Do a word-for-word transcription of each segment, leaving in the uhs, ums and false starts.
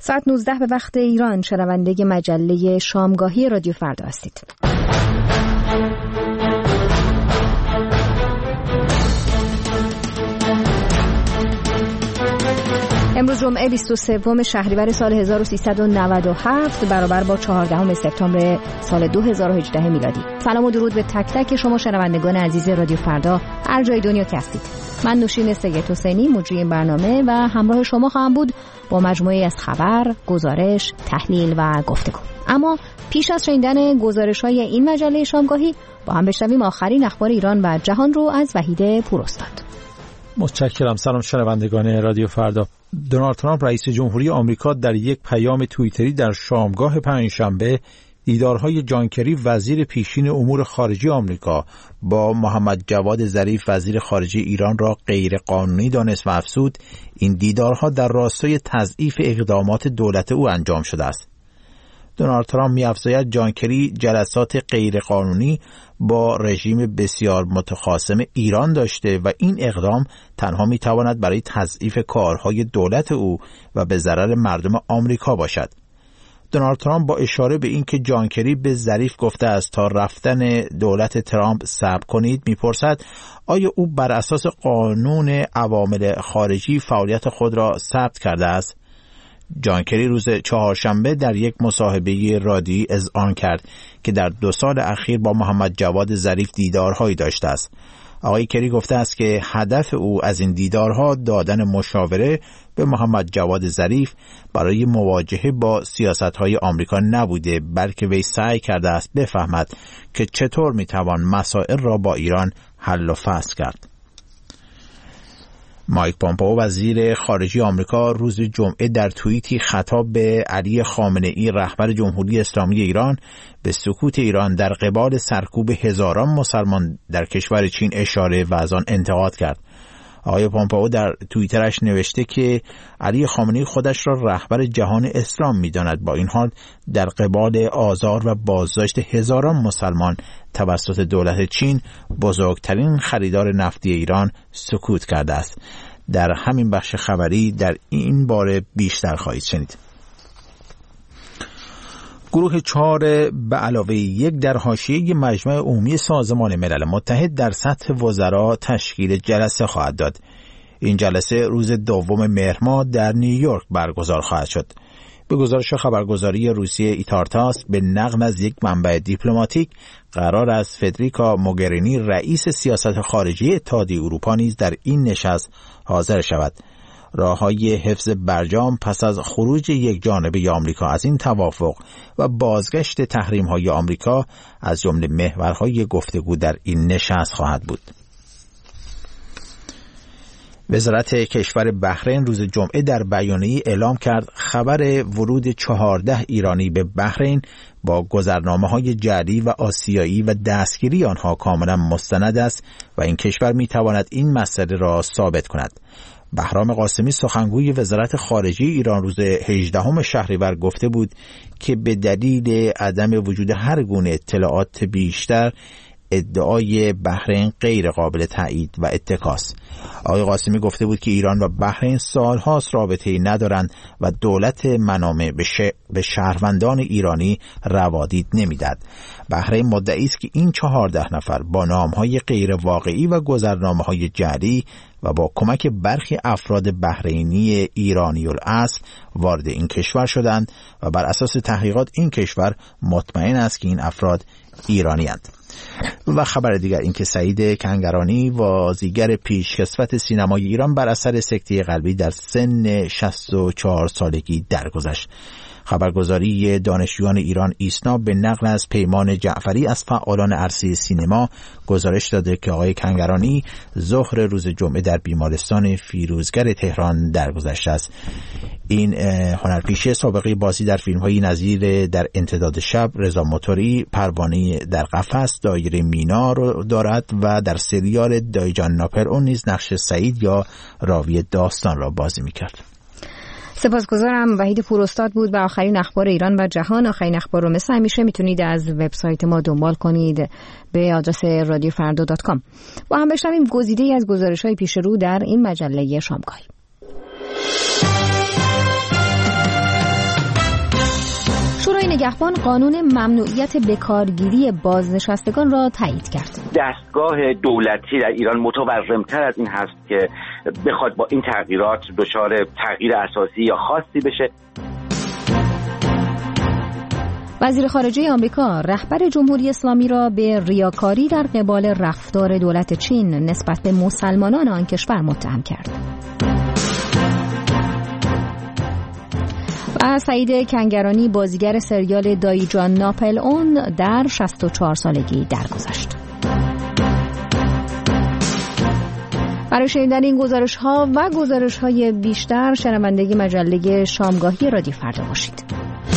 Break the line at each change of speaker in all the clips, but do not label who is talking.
ساعت نوزده به وقت ایران شنونده مجله شامگاهی رادیو فردا هستید. امروز جمعه بیست و سوم شهریور سال هزار و سیصد و نود و هفت برابر با چهاردهم سپتامبر سال دو هزار و هجده میلادی. سلام و درود به تک تک شما شنوندگان عزیز رادیو فردا هر جای دنیا که هستید. من نوشین سید حسینی مجری این برنامه و همراه شما خواهم بود با مجموعه از خبر، گزارش، تحلیل و گفتگو. اما پیش از شنیدن گزارش‌های این مجله شامگاهی با هم بشنویم آخرین اخبار ایران و جهان رو از وحید پوراستاد.
متشکرم. سلام شنوندگان رادیو فردا. دونالد ترامپ رئیس جمهوری آمریکا در یک پیام توییتری در شامگاه پنجشنبه دیدارهای جان کری وزیر پیشین امور خارجه آمریکا با محمد جواد ظریف وزیر خارجه ایران را غیر قانونی دانست و افزود این دیدارها در راستای تضعیف اقدامات دولت او انجام شده است. دونالد ترامپ می‌افزاید جان کری جلسات غیر قانونی با رژیم بسیار متخاصم ایران داشته و این اقدام تنها می‌تواند برای تضعیف کارهای دولت او و به ضرر مردم آمریکا باشد. دونالد ترامپ با اشاره به اینکه جان کری به ظریف گفته است تا رفتن دولت ترامپ صبر کنید می‌پرسد آیا او بر اساس قانون عوامل خارجی فعالیت خود را ثبت کرده است؟ جان کری روز چهارشنبه در یک مصاحبه رادیویی اذعان کرد که در دو سال اخیر با محمد جواد ظریف دیدارهایی داشته است. آقای کری گفته است که هدف او از این دیدارها دادن مشاوره به محمد جواد ظریف برای مواجهه با سیاست‌های آمریکا نبوده، بلکه وی سعی کرده است بفهمد که چطور میتوان مسائل را با ایران حل و فصل کرد. مایک پامپئو وزیر خارجه آمریکا روز جمعه در توییتی خطاب به علی خامنه‌ای رهبر جمهوری اسلامی ایران به سکوت ایران در قبال سرکوب هزاران مسلمان در کشور چین اشاره و از آن انتقاد کرد. آقای پامپئو در توییترش نوشته که علی خامنه‌ای خودش را رهبر جهان اسلام می‌داند، با این حال در قبال آزار و بازداشت هزاران مسلمان توسط دولت چین بزرگترین خریدار نفتی ایران سکوت کرده است. در همین بخش خبری در این باره بیشتر خواهید شنید. گروه چهار به علاوه یک در حاشیه مجمع عمومی سازمان ملل متحد در سطح وزرا تشکیل جلسه خواهد داد. این جلسه روز دوم مهر ماه در نیویورک برگزار خواهد شد. به گزارش خبرگزاری روسیه ایتارتاس به نقل از یک منبع دیپلماتیک قرار است فدریکا موگرینی رئیس سیاست خارجی اتحادیه اروپا نیز در این نشست حاضر شود. راه‌های حفظ برجام پس از خروج یک جانبه آمریکا از این توافق و بازگشت تحریم‌های آمریکا از جمله محورهای گفتگو در این نشست خواهد بود. وزارت کشور بحرین روز جمعه در بیانیه‌ای اعلام کرد خبر ورود چهارده ایرانی به بحرین با گذرنامه‌های جعلی و آسیایی و دستگیری آنها کاملا مستند است و این کشور می‌تواند این مسئله را ثابت کند. بهرام قاسمی سخنگوی وزارت خارجه ایران روز هجدهم شهریور گفته بود که به دلیل عدم وجود هر گونه اطلاعات بیشتر ادعای بحرین غیر قابل تایید و اتکاست. آقای قاسمی گفته بود که ایران و بحرین سالهاست رابطه‌ای ندارند و دولت منامه به, ش... به شهروندان ایرانی روادید نمیدهد. بحرین مدعی است که این چهارده نفر با نام‌های غیر واقعی و گذرنامه‌های جعلی و با کمک برخی افراد بحرینی ایرانی الاصل وارد این کشور شدند و بر اساس تحقیقات این کشور مطمئن است که این افراد ایرانی‌اند. و خبر دیگر این که سعید کنگرانی بازیگر پیشکسوت سینمای ایران بر اثر سکته قلبی در سن شصت و چهار سالگی درگذشت. خبرگزاری دانشجویان ایران ایسنا به نقل از پیمان جعفری از فعالان عرصه سینما گزارش داده که آقای کنگرانی ظهر روز جمعه در بیمارستان فیروزگر تهران درگذشته است. این هنرپیشه سابقه بازی در فیلم‌های نظیر در امتداد شب، رضا موتوری، پروانه در قفس، دایره مینا رو دارد و در سریال دایجان ناپلئون نیز نقش سعید یا راوی داستان را بازی می‌کرد.
سپاسگزارم. وحید پوراستاد بود. و آخرین اخبار ایران و جهان، آخرین اخبار رو مثل همیشه میتونید از وبسایت ما دنبال کنید به آدرس رادیو فردا دات کام. با هم بشنویم گزیده‌ای از گزارش‌های پیش رو در این مجله شامگاهی. نگهبان قانون ممنوعیت بکارگیری بازنشستگان را تایید کرد.
دستگاه دولتی در ایران متورمتر از این هست که بخواد با این تغییرات دچار تغییر اساسی یا خاصی بشه.
وزیر خارجه آمریکا رهبر جمهوری اسلامی را به ریاکاری در قبال رفتار دولت چین نسبت به مسلمانان آن کشور متهم کرد. و سعید کنگرانی بازیگر سریال دایی جان ناپل اون در شصت و چهار سالگی درگذشت. برای شنیدن این گزارش ها و گزارش های بیشتر شنونده مجله شامگاهی رادیو فردا باشید.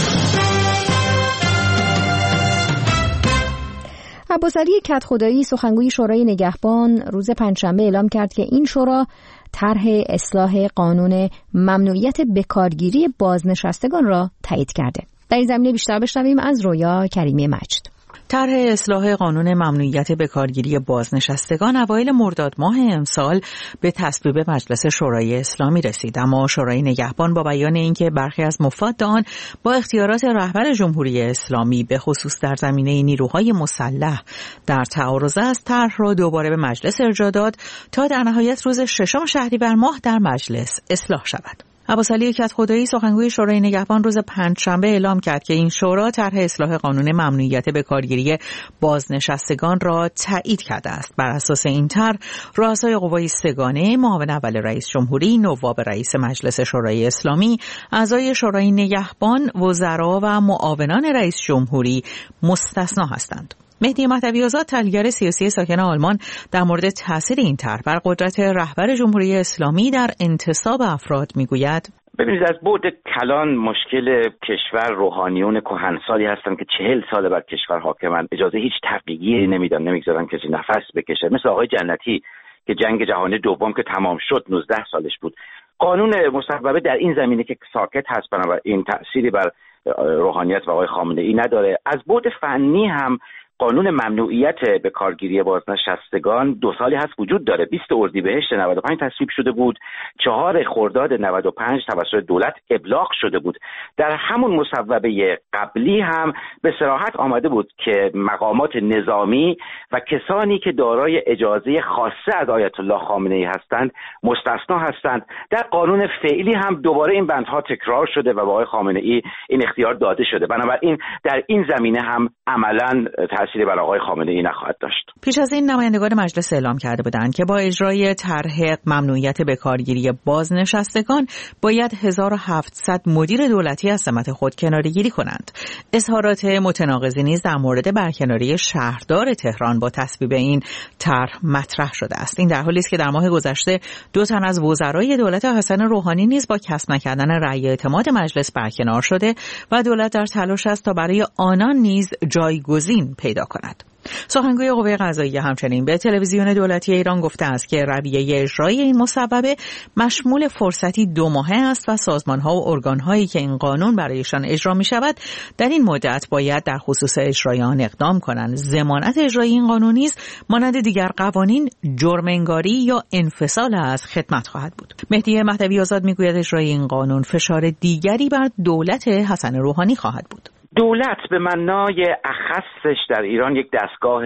عباسعلی کدخدایی سخنگوی شورای نگهبان روز پنجشنبه اعلام کرد که این شورا طرح اصلاح قانون ممنوعیت بکارگیری بازنشستگان را تایید کرده. در این زمینه بیشتر بشنویم از رویا کریمی مجد.
طرح اصلاح قانون ممنوعیت بکارگیری بازنشستگان اوایل مرداد ماه امسال به تصویب مجلس شورای اسلامی رسید، اما شورای نگهبان با بیان اینکه برخی از مفاد آن با اختیارات رهبر جمهوری اسلامی به خصوص در زمینه نیروهای مسلح در تعارض است، طرح را دوباره به مجلس ارجاع داد تا در نهایت روز ششم شهریور ماه در مجلس اصلاح شود. عباسعلی کدخدایی سخنگوی شورای نگهبان روز پنجشنبه اعلام کرد که این شورا طرح اصلاح قانون ممنوعیت بکارگیری بازنشستگان را تایید کرده است. بر اساس این طرح رؤسای قوای سگانه، معاون اول رئیس جمهوری، نواب رئیس مجلس شورای اسلامی، اعضای شورای نگهبان، وزرا و معاونان رئیس جمهوری مستثنا هستند. مهدی مهدوی آزاد، تحلیلگر سیاسی ساکن آلمان، در مورد تاثیر این طرح بر قدرت رهبر جمهوری اسلامی در انتصاب افراد میگوید:
ببینید، از بعد کلان مشکل کشور روحانیون کهنسالی هستند که چهل سال بر کشور حاکمند، اجازه هیچ تغییری نمیدن، نمیگذارن کسی نفس بکشه. مثل آقای جنتی که جنگ جهانی دوم که تمام شد نوزده سالش بود. قانون مصوبه در این زمینه که ساکت هست، بنابراین تأثیری بر روحانیت و آقای خامنه‌ای نداره. از بعد فنی هم قانون ممنوعیت به کارگیری بازنشستگان دو سالی هست وجود داره. بیست اردیبهشت نود و پنج تصویب شده بود، چهار خرداد نود و پنج توسط دولت ابلاغ شده بود. در همون مصوبه قبلی هم به صراحت آمده بود که مقامات نظامی و کسانی که دارای اجازه خاصه از آیت الله خامنه‌ای هستند مستثنا هستند. در قانون فعلی هم دوباره این بندها تکرار شده و به آقای خامنه‌ای این اختیار داده شده. بنابراین در این زمینه هم عملاً تأثیری بر آقای خامنه‌ای نخواهد داشت.
پیش از این نمایندگان مجلس اعلام کرده بودند که با اجرای طرح ممنوعیت بکارگیری بازنشستگان باید هزار و هفتصد مدیر دولتی از سمت خود کناره‌گیری کنند. اظهارات متناقضی نیز در مورد برکناری شهردار تهران با تصویب این طرح مطرح شده است. این در حالی است که در ماه گذشته دو تن از وزرای دولت حسن روحانی نیز با کسب نکردن رأی اعتماد مجلس برکنار شده و دولت در تلاش است تا برای آنان نیز جایگزین پیدا کند. سخنگوی قوه قضاییه همچنین به تلویزیون دولتی ایران گفته است که رویه اجرایی این مصوبه مشمول فرصتی دو ماهه است و سازمان‌ها و ارگان‌هایی که این قانون برایشان اجرا می‌شود در این مدت باید در خصوص اجرای آن اقدام کنند. ضمانت اجرای این قانون نیز مانند دیگر قوانین جرم انگاری یا انفصال از خدمت خواهد بود. مهدی مهدوی آزاد می‌گوید اجرای این قانون فشار دیگری بر دولت حسن روحانی خواهد بود.
دولت به معنای اخصش در ایران یک دستگاه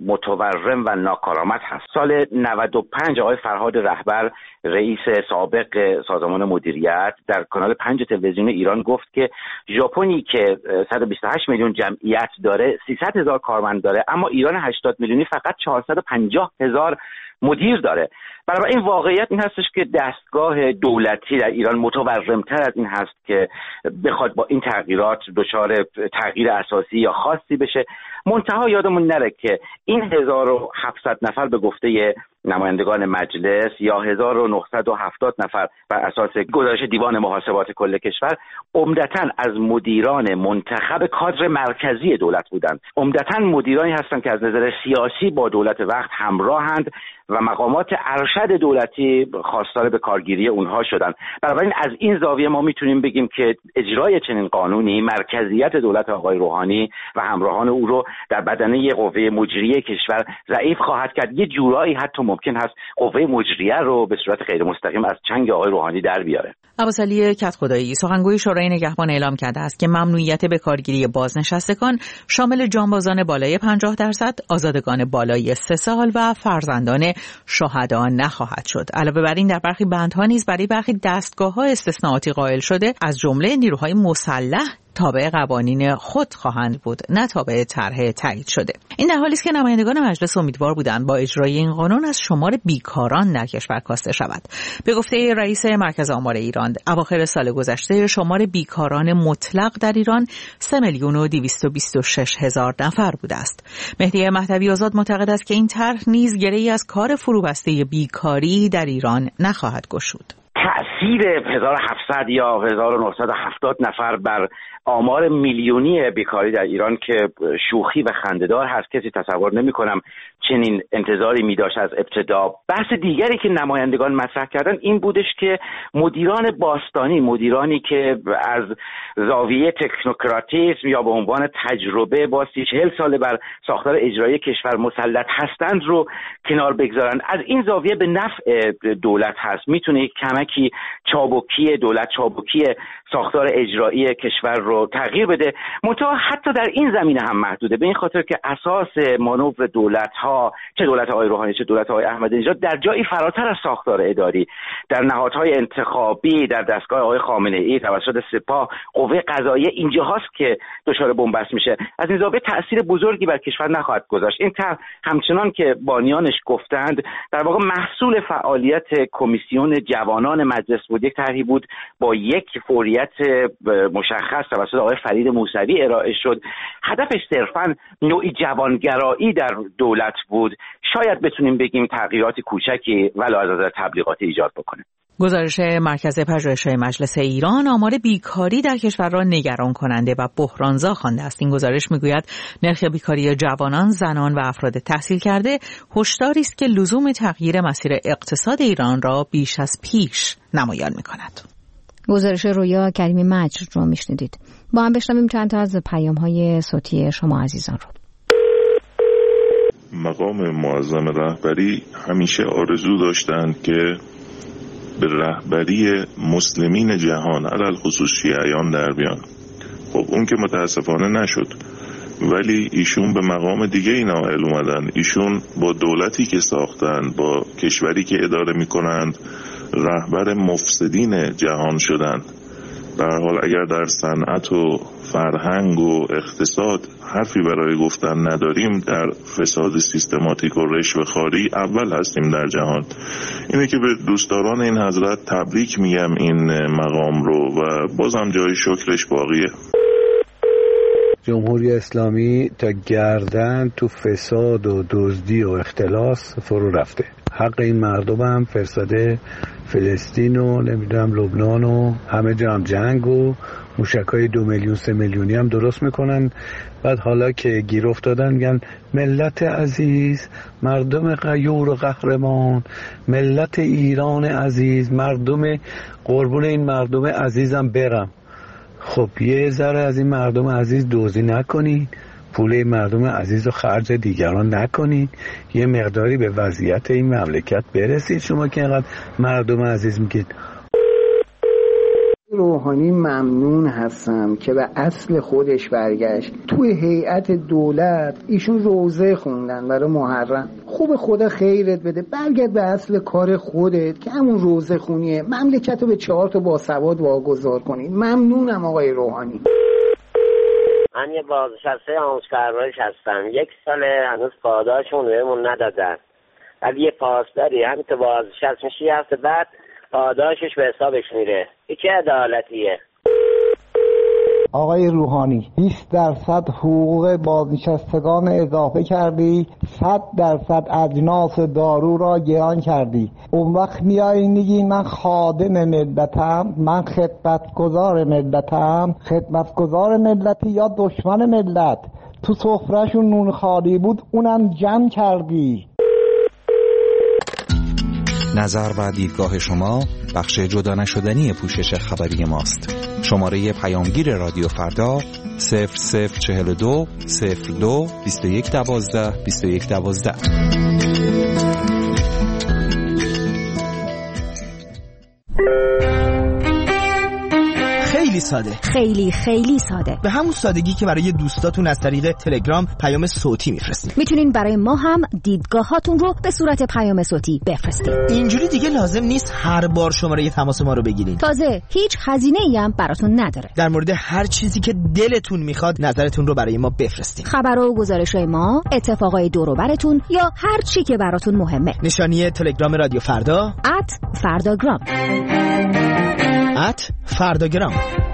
متورم و ناکارآمد هست. سال نود و پنج آقای فرهاد رهبر رئیس سابق سازمان مدیریت در کانال پنج تلویزیون ایران گفت که ژاپنی که صد و بیست و هشت میلیون جمعیت داره، سیصد هزار کارمند داره، اما ایران هشتاد میلیونی فقط چهارصد و پنجاه هزار مدیر داره. برای این واقعیت این هستش که دستگاه دولتی در ایران متورمتر از این هست که بخواد با این تغییرات دچار تغییر اساسی یا خاصی بشه. منتها یادمون نره که این هزار و هفتصد نفر به گفته نمایندگان مجلس یا هزار و نهصد و هفتاد نفر بر اساس گزارش دیوان محاسبات کل کشور عمدتاً از مدیران منتخب کادر مرکزی دولت بودند. عمدتاً مدیرانی هستند که از نظر سیاسی با دولت وقت همراهند و مقامات ارشد دولتی خواستار به کارگیری اونها شدند. بنابراین از این زاویه ما میتونیم بگیم که اجرای چنین قانونی مرکزیت دولت آقای روحانی و همراهان او رو در بدنه قوه مجریه کشور ضعیف خواهد کرد. یه جورایی حتی ممکن هست قوه مجریه رو به صورت غیر مستقیم از چنگ آقای روحانی در بیاره.
عباسعلی کدخدایی سخنگوی شورای نگهبان اعلام کرده است که ممنوعیت بکارگیری بازنشستگان شامل جانبازان بالای پنجاه درصد، آزادگان بالای سه سال و فرزندان شهدا نخواهد شد. علاوه بر این در برخی بندها نیز برای برخی دستگاه‌ها استثناءاتی قائل شده، از جمله نیروهای مسلح تابع قوانین خود خواهند بود، نه تابع طرح تایید شده. این در حالی است که نمایندگان مجلس امیدوار بودند با اجرای این قانون از شمار بیکاران در کشور کاسته شود. به گفته رئیس مرکز آمار ایران، اواخر سال گذشته شمار بیکاران مطلق در ایران سه میلیون و دویست و بیست و شش هزار نفر بوده است. مهدی مهدوی آزاد معتقد است که این طرح نیز گره‌ای از کار فروبسته بیکاری در ایران نخواهد گشود.
تأثیر هزار و هفتصد یا هزار و نهصد و هفتاد نفر بر آمار میلیونی بیکاری در ایران که شوخی و خنده‌دار هست، کسی تصور نمی‌کنم چنین انتظاری می‌داشت از ابتدا. بحث دیگری که نمایندگان مطرح کردن این بودش که مدیران باستانی، مدیرانی که از زاویه تکنوکراتیسم یا به عنوان تجربه با سی چهل ساله بر ساختار اجرایی کشور مسلط هستند رو کنار بگذارن. از این زاویه به نفع دولت هست، میتونه کمکی چابکی دولت، چابکی ساختار اجرایی کشور رو تغییر بده. منتها حتی در این زمینه هم محدوده، به این خاطر که اساس مانور دولت‌ها، چه دولت آقای روحانی چه دولت آقای احمدی نژاد، در جایی فراتر از ساختار اداری، در نهادهای انتخابی، در دستگاه آقای خامنه‌ای توسط سپاه، قوه قضاییه اینجا هست که دچار بنبست میشه. از این زاویه تأثیر بزرگی بر کشور نخواهد گذاشت. این طرح همچنان که بانیانش گفتند در واقع محصول فعالیت کمیسیون جوانان مجلس بود. یک طرحی بود با یک فوریت مشخص توسط آقای فرید موسوی ارائه شد. هدفش صرفاً نوعی جوانگرایی در دولت بود. شاید بتونیم بگیم تغییرات کوچکی ولو از نظر تبلیغاتی ایجاد بکنه.
گزارش مرکز پژوهش‌های مجلس ایران آمار بیکاری در کشور را نگران کننده و بحرانزا خوانده است. این گزارش میگوید نرخ بیکاری جوانان، زنان و افراد تحصیل کرده هشداری است که لزوم تغییر مسیر اقتصاد ایران را بیش از پیش نمایان می‌کند.
گزارش رویا کریمی مجر رو میشنیدید. با هم بشنویم چند تا از پیام‌های صوتی شما عزیزان رو.
مقام معظم رهبری همیشه آرزو داشتند که به رهبری مسلمین جهان علل خصوص شیعیان در بیان. خب اون که متاسفانه نشد، ولی ایشون به مقام دیگه ای نائل اومدن. ایشون با دولتی که ساختن، با کشوری که اداره میکنند رهبر مفسدین جهان شدن. در حال اگر در صنعت و فرهنگ و اقتصاد حرفی برای گفتن نداریم، در فساد سیستماتیک و رشوه‌خواری اول هستیم در جهان. اینه که به دوستداران این حضرت تبریک میگم این مقام رو و بازم جای شکرش باقیه.
جمهوری اسلامی تا گردن تو فساد و دزدی و اختلاس فرو رفته. حق این مردم هم فرستاده فلسطین و نمیدونم لبنان و همه جا هم جنگ و موشکای دو میلیون سه میلیونی هم درست میکنن. بعد حالا که گیر افتادن میگن ملت عزیز، مردم غیور و قهرمان، ملت ایران عزیز، مردم قربون این مردم عزیزم برم. خب یه ذره از این مردم عزیز دزدی نکنید، پول مردم عزیز رو خرج دیگران نکنید، یه مقداری به وضعیت این مملکت برسید. شما که اینقدر مردم عزیز میگید.
روحانی ممنون هستم که به اصل خودش برگشت. توی هیئت دولت ایشون روزه خوندن برای محرم. خوب خدا خیرت بده، برگرد به اصل کار خودت که همون روزه خونیه. مملکت رو به چهار تا باسواد واگذار کنید. ممنونم آقای روحانی.
من یه بازنشسته آموزپرورش هستم. یک سال هنوز پاداشون بهمون ندادن. ولی یه پاسداری همین تو بازنشست میشی هفته بعد پاداشش به حسابش میره. این چه عدالتیه؟
آقای روحانی بیست درصد حقوق بازنشستگان اضافه کردی، صد درصد اجناس دارو را گران کردی. اون وقت میای میگی من خادم ملتم، من خدمتگزار ملتم. خدمتگزار ملتی یا دشمن ملت؟ تو سفرهشون نون خالی بود اونم جمع کردی.
نظر و دیدگاه شما بخش جدا نشدنی پوشش خبری ماست. شماره پیامگیر رادیو فردا صفر صفر چهل و دو صفر دو بیست و یک دوازده بیست و یک دوازده.
خیلی ساده.
خیلی خیلی ساده.
به همون سادگی که برای دوستاتون از طریق تلگرام پیام صوتی میفرستید.
میتونین برای ما هم دیدگاهاتون رو به صورت پیام صوتی بفرستید.
اینجوری دیگه لازم نیست هر بار شماره تماس ما رو بگیرین.
تازه هیچ هزینه‌ای هم براتون نداره.
در مورد هر چیزی که دلتون میخواد نظرتون رو برای ما بفرستید.
خبر و گزارش‌های ما، اتفاقای دور و براتون یا هر چی که براتون مهمه.
نشانی تلگرام رادیو فردا
ات فرداگرام
ات فرداگرام.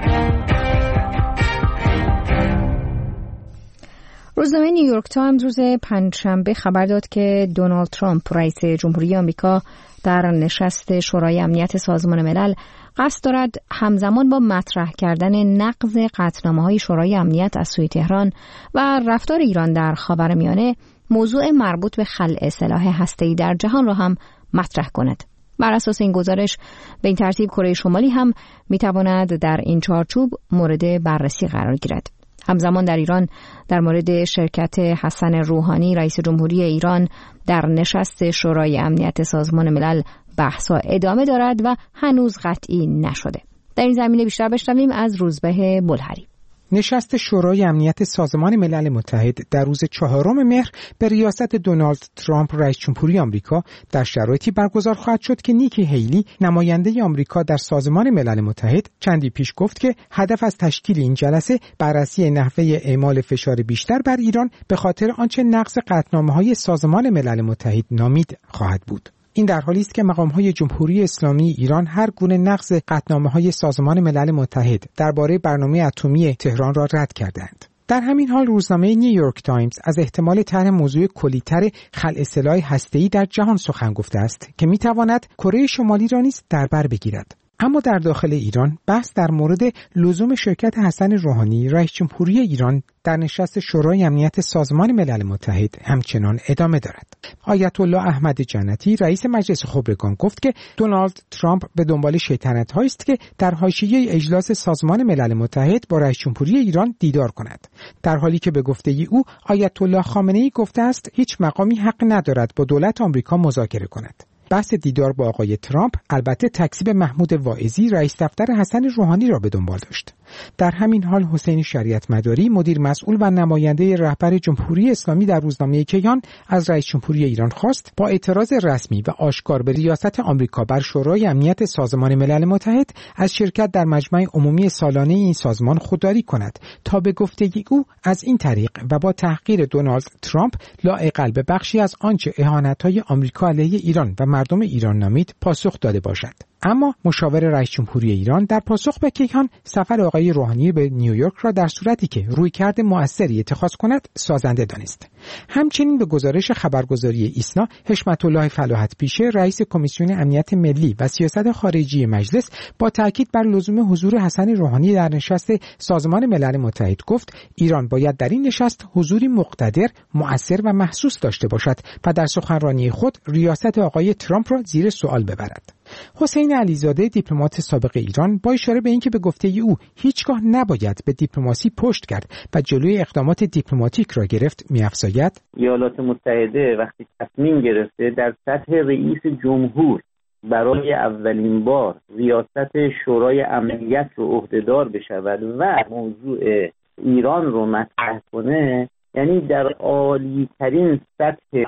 روزنامه نیویورک تایمز روز پنجشنبه خبر داد که دونالد ترامپ رئیس جمهوری آمریکا در نشست شورای امنیت سازمان ملل قصد دارد همزمان با مطرح کردن نقض قطعنامه‌های شورای امنیت از سوی تهران و رفتار ایران در خاورمیانه موضوع مربوط به خلع سلاح هسته‌ای در جهان را هم مطرح کند. بر اساس این گزارش به این ترتیب کره شمالی هم میتواند در این چارچوب مورد بررسی قرار گیرد. همزمان در ایران در مورد شرکت حسن روحانی رئیس جمهوری ایران در نشست شورای امنیت سازمان ملل بحث‌ها ادامه دارد و هنوز قطعی نشده. در این زمینه بیشتر بشنویم از روزبه بلهری.
نشست شورای امنیت سازمان ملل متحد در روز چهارم مهر به ریاست دونالد ترامپ رئیس جمهوری آمریکا در شرایطی برگزار خواهد شد که نیکی هیلی نماینده آمریکا در سازمان ملل متحد چندی پیش گفت که هدف از تشکیل این جلسه بررسی نحوه اعمال فشار بیشتر بر ایران به خاطر آنچه نقض قطعنامه‌های سازمان ملل متحد نامید خواهد بود. این در حالی است که مقام‌های جمهوری اسلامی ایران هر گونه نقض قطعنامه‌های سازمان ملل متحد درباره برنامه اتمی تهران را رد کردند. در همین حال روزنامه نیویورک تایمز از احتمال طرح موضوع کلی‌تر خلع سلاح هسته‌ای در جهان سخن گفته است که می‌تواند کره شمالی را نیز در بر بگیرد. اما در داخل ایران بحث در مورد لزوم شرکت حسن روحانی رئیس جمهوری ایران در نشست شورای امنیت سازمان ملل متحد همچنان ادامه دارد. آیت الله احمد جنتی رئیس مجلس خبرگان گفت که دونالد ترامپ به دنبال شیطنت‌هایی است که در حاشیه اجلاس سازمان ملل متحد با رئیس جمهوری ایران دیدار کند، در حالی که به گفته او آیت الله خامنه‌ای گفته است هیچ مقامی حق ندارد با دولت آمریکا مذاکره کند. بحث دیدار با آقای ترامپ البته تکذیب محمود واعظی رئیس دفتر حسن روحانی را به دنبال داشت. در همین حال حسین شریعت مداری مدیر مسئول و نماینده رهبر جمهوری اسلامی در روزنامه کیان از رئیس جمهوری ایران خواست با اعتراض رسمی و آشکار به ریاست آمریکا بر شورای امنیت سازمان ملل متحد از شرکت در مجمع عمومی سالانه این سازمان خودداری کند تا به گفته او از این طریق و با تحقیر دونالد ترامپ لااقل به بخشی از آنچه اهانت‌های آمریکا علیه ایران و مردم ایران نامید پاسخ داده باشد. اما مشاور رئیس جمهوری ایران در پاسخ به کیهان سفر آقای روحانی به نیویورک را در صورتی که رویکرد مؤثری اتخاذ کند سازنده دانست. همچنین به گزارش خبرگزاری ایسنا حشمت الله فلاحت پیشه رئیس کمیسیون امنیت ملی و سیاست خارجی مجلس با تاکید بر لزوم حضور حسن روحانی در نشست سازمان ملل متحد گفت ایران باید در این نشست حضوری مقتدر، مؤثر و محسوس داشته باشد و در سخنرانی خود ریاست آقای ترامپ را زیر سوال ببرد. حسین علیزاده دیپلمات سابق ایران با اشاره به اینکه به گفته او هیچگاه نباید به دیپلماسی پشت کرد و جلوی اقدامات دیپلماتیک را گرفت می‌افزاید
ایالات متحده وقتی تصمیم گرفته در سطح رئیس جمهور برای اولین بار ریاست شورای امنیت رو عهدهدار بشود و موضوع ایران رو مطرح کنه، یعنی در عالی ترین سطح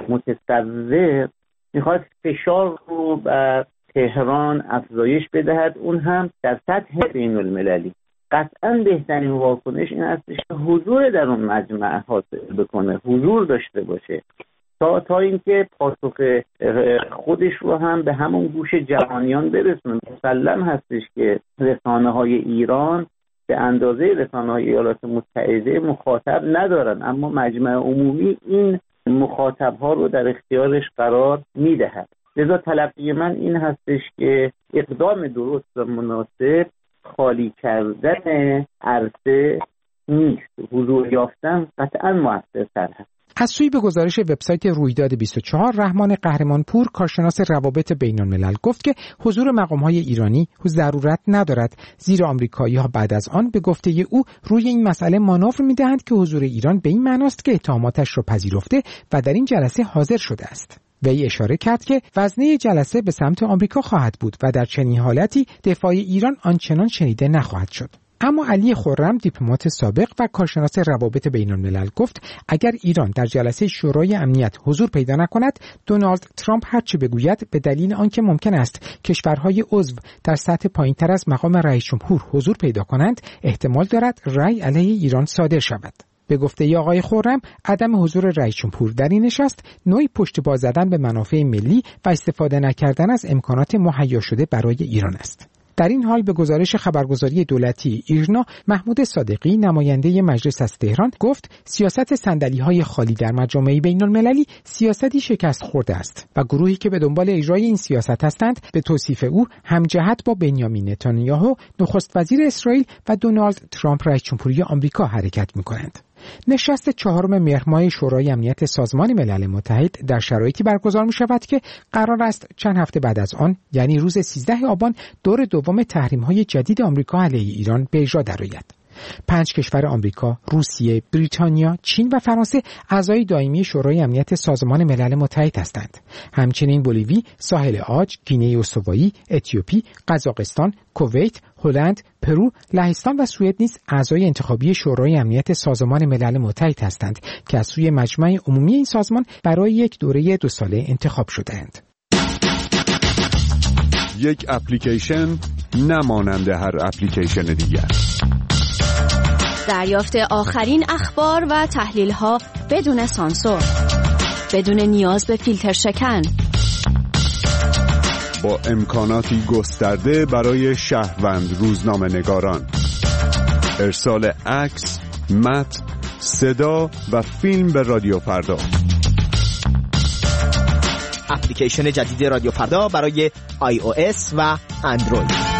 متصور میخواد فشار رو بر تهران افزایش بدهد، اون هم در سطح بین المللی. قطعا بهترین واکنش این هستش که حضور در اون مجمع حاصل بکنه، حضور داشته باشه تا تا اینکه پاسخ خودش رو هم به همون گوش جهانیان برسونه. مسلم هستش که رسانه‌های ایران به اندازه رسانه‌های ایالات متحده مخاطب ندارن، اما مجمع عمومی این مخاطب‌ها رو در اختیارش قرار میدهد. لذا تلقی من این هستش که اقدام درست و مناسب خالی کردن عرصه نیست، حضور یافتن قطعا موثرتر هست.
از سوی به گزارش وبسایت رویداد بیست و چهار رحمان قهرمانپور کارشناس روابط بین الملل گفت که حضور مقام‌های ایرانی ضرورت ندارد، زیرا آمریکایی‌ها بعد از آن به گفته او روی این مسئله مانور می‌دهند که حضور ایران به این معناست که اتهاماتش را پذیرفته و در این جلسه حاضر شده است. وی اشاره کرد که وزنه جلسه به سمت آمریکا خواهد بود و در چنین حالتی دفاع ایران آنچنان شنیده نخواهد شد. اما علی خرم دیپلمات سابق و کارشناس روابط بین الملل گفت اگر ایران در جلسه شورای امنیت حضور پیدا نکند، دونالد ترامپ هرچی بگوید به دلیل آنکه ممکن است کشورهای عضو در سطح پایینتر از مقام رئیس جمهور حضور پیدا کنند، احتمال دارد رأی علیه ایران صادر شود. به گفته آقای خرم، عدم حضور رئیس جمهور در این نشست نوعی پشتیبان زدن به منافع ملی و استفاده نکردن از امکانات مهیا شده برای ایران است. در این حال به گزارش خبرگزاری دولتی ایرنا، محمود صادقی نماینده مجلس از تهران گفت سیاست صندلی‌های خالی در مجامع بین‌المللی سیاستی شکست خورده است و گروهی که به دنبال اجرای این سیاست هستند به توصیف او همجهت با بنیامین نتانیاهو نخست وزیر اسرائیل و دونالد ترامپ رئیس جمهوری آمریکا حرکت می‌کنند. نشست چهارم مهر ماه شورای امنیت سازمان ملل متحد در شرایطی برگزار می شود که قرار است چند هفته بعد از آن، یعنی روز سیزده آبان، دور دوم تحریم‌های جدید آمریکا علیه ایران به اجرا درآید. پنج کشور آمریکا، روسیه، بریتانیا، چین و فرانسه اعضای دائمی شورای امنیت سازمان ملل متحد هستند. همچنین بولیوی، ساحل عاج، گینه استوایی، اتیوپی، قزاقستان، کویت، هلند، پرو، لهستان و سوئد نیز اعضای انتخابی شورای امنیت سازمان ملل متحد هستند که از سوی مجمع عمومی این سازمان برای یک دوره دو ساله انتخاب شده‌اند.
یک اپلیکیشن نمانند هر اپلیکیشن دیگر.
دریافت آخرین اخبار و تحلیل‌ها بدون سانسور، بدون نیاز به فیلتر شکن،
با امکاناتی گسترده برای شهروند روزنامه‌نگاران، ارسال عکس، متن، صدا و فیلم به رادیو فردا.
اپلیکیشن جدید رادیو فردا برای آی او اس و اندروید.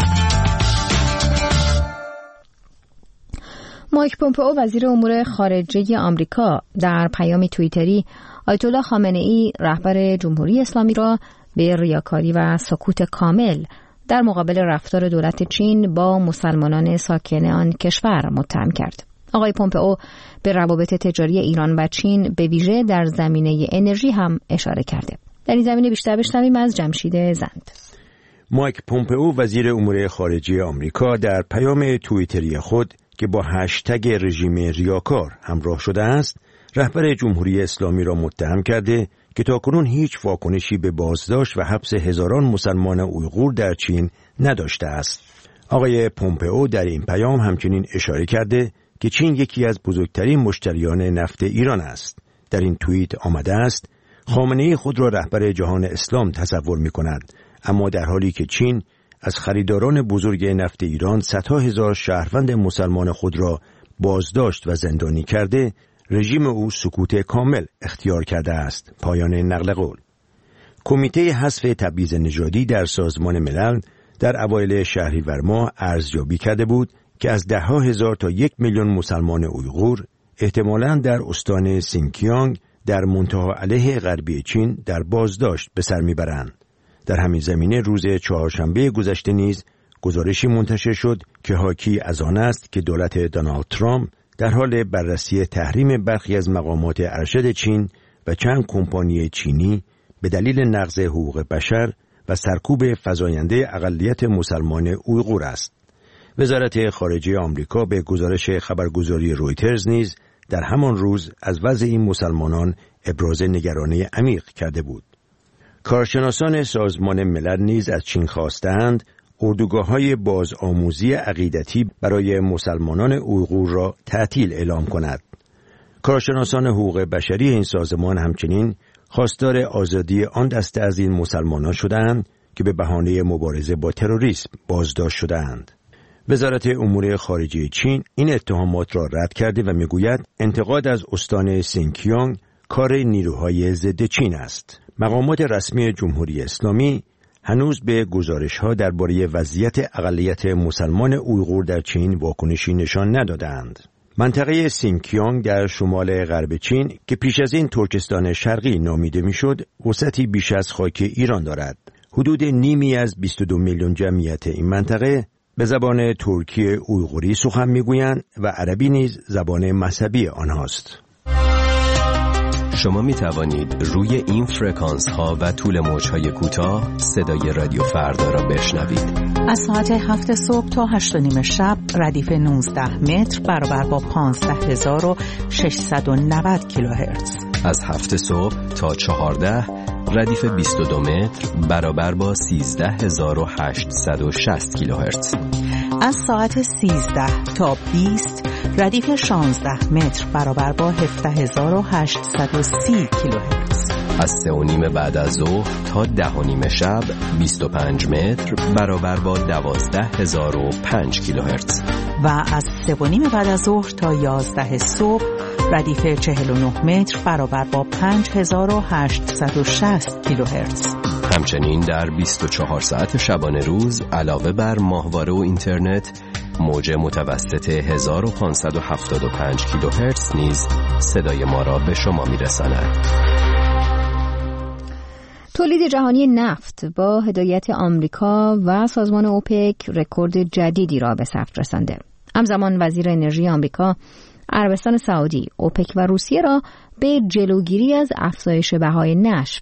مایک پومپئو وزیر امور خارجه آمریکا در پیام توییتری آیت الله خامنه‌ای رهبر جمهوری اسلامی را به ریاکاری و سکوت کامل در مقابل رفتار دولت چین با مسلمانان ساکن آن کشور متهم کرد. آقای پومپئو به روابط تجاری ایران و چین به ویژه در زمینه انرژی هم اشاره کرده. در این زمینه بیشتر بشنویم از جمشید زند.
مایک پومپئو وزیر امور خارجه آمریکا در پیام توییتری خود که با هشتگ رژیم ریاکار همراه شده است، رهبر جمهوری اسلامی را متهم کرده که تاکنون هیچ واکنشی به بازداشت و حبس هزاران مسلمان اویغور در چین نداشته است. آقای پومپئو در این پیام همچنین اشاره کرده که چین یکی از بزرگترین مشتریان نفت ایران است. در این توییت آمده است خامنه‌ای خود را رهبر جهان اسلام تصور می کند، اما در حالی که چین از خریداران بزرگ نفت ایران صدها هزار شهروند مسلمان خود را بازداشت و زندانی کرده، رژیم او سکوت کامل اختیار کرده است. پایان نقل قول. کمیته حذف تبعیض نژادی در سازمان ملل در اوایل شهریور ماه ارزیابی کرده بود که از ده‌ها هزار تا یک میلیون مسلمان اویغور احتمالاً در استان سینکیانگ در منطقه علیه غربی چین در بازداشت به سر میبرند. در همین زمینه روز چهارشنبه گذشته نیز گزارشی منتشر شد که حاکی از آن است که دولت دونالد ترامپ در حال بررسی تحریم برخی از مقامات ارشد چین و چند کمپانی چینی به دلیل نقض حقوق بشر و سرکوب فزاینده اقلیت مسلمان اویغور است. وزارت خارجه آمریکا به گزارش خبرگزاری رویترز نیز در همان روز از وضع این مسلمانان ابراز نگرانی عمیق کرده بود. کارشناسان سازمان ملل نیز از چین خواستند اردوگاه‌های بازآموزی عقیدتی برای مسلمانان اویغور را تعطیل اعلام کند. کارشناسان حقوق بشری این سازمان همچنین خواستار آزادی آن دسته از این مسلمانان شدند که به بهانه مبارزه با تروریسم بازداشت شدند. وزارت امور خارجه چین این اتهامات را رد کرده و میگوید انتقاد از استان سینکیانگ کار نیروهای ضد چین است. مقامات رسمی جمهوری اسلامی هنوز به گزارش‌ها درباره وضعیت اقلیت مسلمان اویغور در چین واکنشی نشان ندادند. منطقه سینکیانگ در شمال غرب چین که پیش از این ترکستان شرقی نامیده میشد، وسعتی بیش از خاک ایران دارد. حدود نیمی از بیست و دو میلیون جمعیت این منطقه به زبان ترکی اویغوری سخن میگویند و عربی نیز زبان مذهبی آنهاست.
شما می توانید روی این فرکانس ها و طول موج های کوتاه صدای رادیو فردا را بشنوید.
از ساعت هفت صبح تا هشت و نیم شب ردیف نوزده متر برابر با پانزده هزار و ششصد و نود کیلوهرتز.
از هفت صبح تا چهارده ردیف بیست و دو متر برابر با سیزده هزار و هشتصد و شصت کیلوهرتز.
از ساعت سیزده تا بیست ردیف شانزده متر برابر با هفده هزار و هشتصد و سی کیلوهرتز.
از سه و نیم بعد از ظهر تا ده و نیم شب بیست و پنج متر برابر با دوازده هزار و پنج کیلوهرتز.
و از سه و نیم بعد از ظهر تا یازده صبح ردیف چهل و نه متر برابر با پنج هزار و هشتصد و شصت کیلوهرتز.
همچنین در بیست و چهار ساعت شبانه روز علاوه بر ماهواره و اینترنت موج متوسط هزار و پانصد و هفتاد و پنج کیلوهرتز نیز صدای ما را به شما میرساند.
تولید جهانی نفت با هدایت آمریکا و سازمان اوپک رکورد جدیدی را به ثبت رسانده. همزمان وزیر انرژی آمریکا عربستان سعودی، اوپک و روسیه را به جلوگیری از افزایش بهای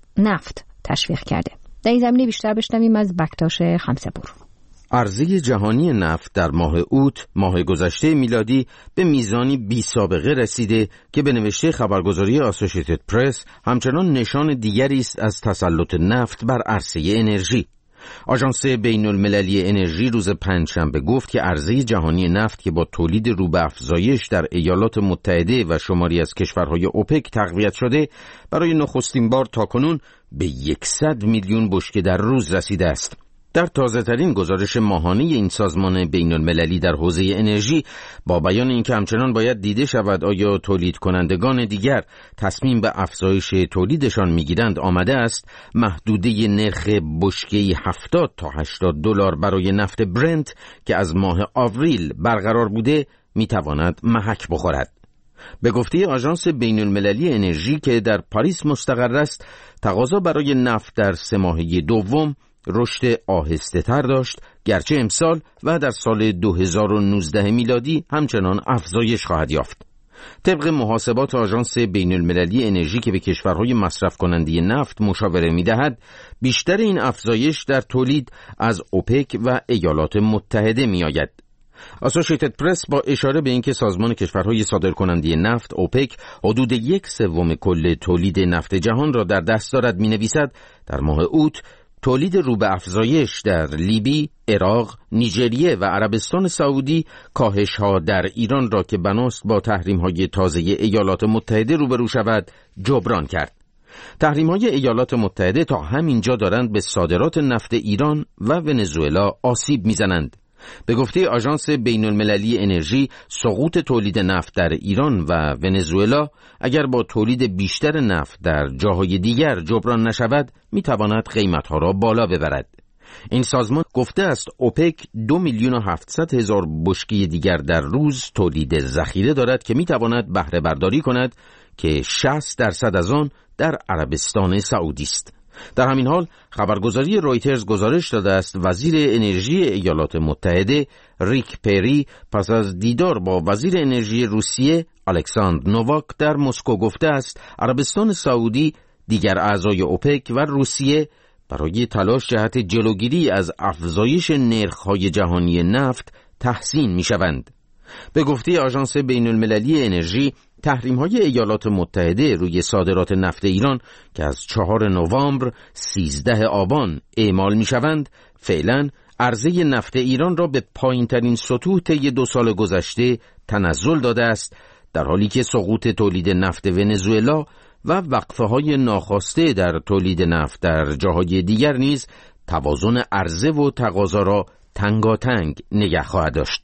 نفت تشویق کرده. در این زمینه بیشتر بشنویم از بکتاش خمسه‌پور.
عرضه جهانی نفت در ماه اوت ماه گذشته میلادی به میزانی بی سابقه رسیده که به نوشته خبرگزاری آسوشیتد پرس همچنان نشان دیگری است از تسلط نفت بر عرصه انرژی. آژانس بین المللی انرژی روز پنجشنبه گفت که عرضه جهانی نفت که با تولید رو به افزایش در ایالات متحده و شماری از کشورهای اوپک تقویت شده برای نخستین بار تاکنون به صد میلیون بشکه در روز رسیده است. در تازه‌ترین گزارش ماهانه این سازمان بین المللی در حوزه انرژی با بیان اینکه همچنان باید دیده شود آیا تولید کنندگان دیگر تصمیم به افزایش تولیدشان میگیرند آمده است محدوده نرخ بشکه هفتاد تا هشتاد دلار برای نفت برنت که از ماه آوریل برقرار بوده میتواند محک بخورد. به گفته آژانس بین المللی انرژی که در پاریس مستقر است، تقاضا برای نفت در سه ماهه دوم رشد آهسته تر داشت، گرچه امسال و در سال دو هزار و نوزده میلادی همچنان افزایش خواهد یافت. طبق محاسبات آژانس بین المللی انرژی که به کشورهای مصرف کننده نفت مشاوره می‌دهد، بیشتر این افزایش در تولید از اوپک و ایالات متحده می‌آید. آسوشیتد پرس با اشاره به اینکه سازمان کشورهای صادرکننده نفت اوپک حدود یک سوم کل تولید نفت جهان را در دست دارد می‌نویسد در ماه اوت تولید رو به افزایش در لیبی، عراق، نیجریه و عربستان سعودی کاهش‌ها در ایران را که بناست با تحریم‌های تازه ایالات متحده روبرو شود جبران کرد. تحریم‌های ایالات متحده تا همینجا دارند به صادرات نفت ایران و ونزوئلا آسیب می‌زنند. به گفته آژانس بین المللی انرژی، سقوط تولید نفت در ایران و ونزوئلا اگر با تولید بیشتر نفت در جاهای دیگر جبران نشود، میتواند قیمتها را بالا ببرد. این سازمان گفته است اوپک دو میلیون و هفتصد هزار بشکه دیگر در روز تولید ذخیره دارد که میتواند بهره برداری کند که شصت درصد از آن در عربستان سعودی است. در همین حال خبرگزاری رویترز گزارش داده است وزیر انرژی ایالات متحده ریک پری پس از دیدار با وزیر انرژی روسیه الکساندر نوواک در مسکو گفته است عربستان سعودی، دیگر اعضای اوپک و روسیه برای تلاش جهت جلوگیری از افزایش نرخ‌های جهانی نفت تحسین می‌شوند. به گفته آژانس بین المللی انرژی، تحریم‌های ایالات متحده روی صادرات نفت ایران که از چهارم نوامبر سیزدهم آبان اعمال می‌شوند، فعلاً عرضه نفت ایران را به پایین‌ترین سطوح طی دو سال گذشته تنزل داده است، در حالی که سقوط تولید نفت ونزوئلا و وقفه‌های ناخواسته در تولید نفت در جاهای دیگر نیز توازن عرضه و تقاضا را تنگاتنگ نگه خواهد داشت.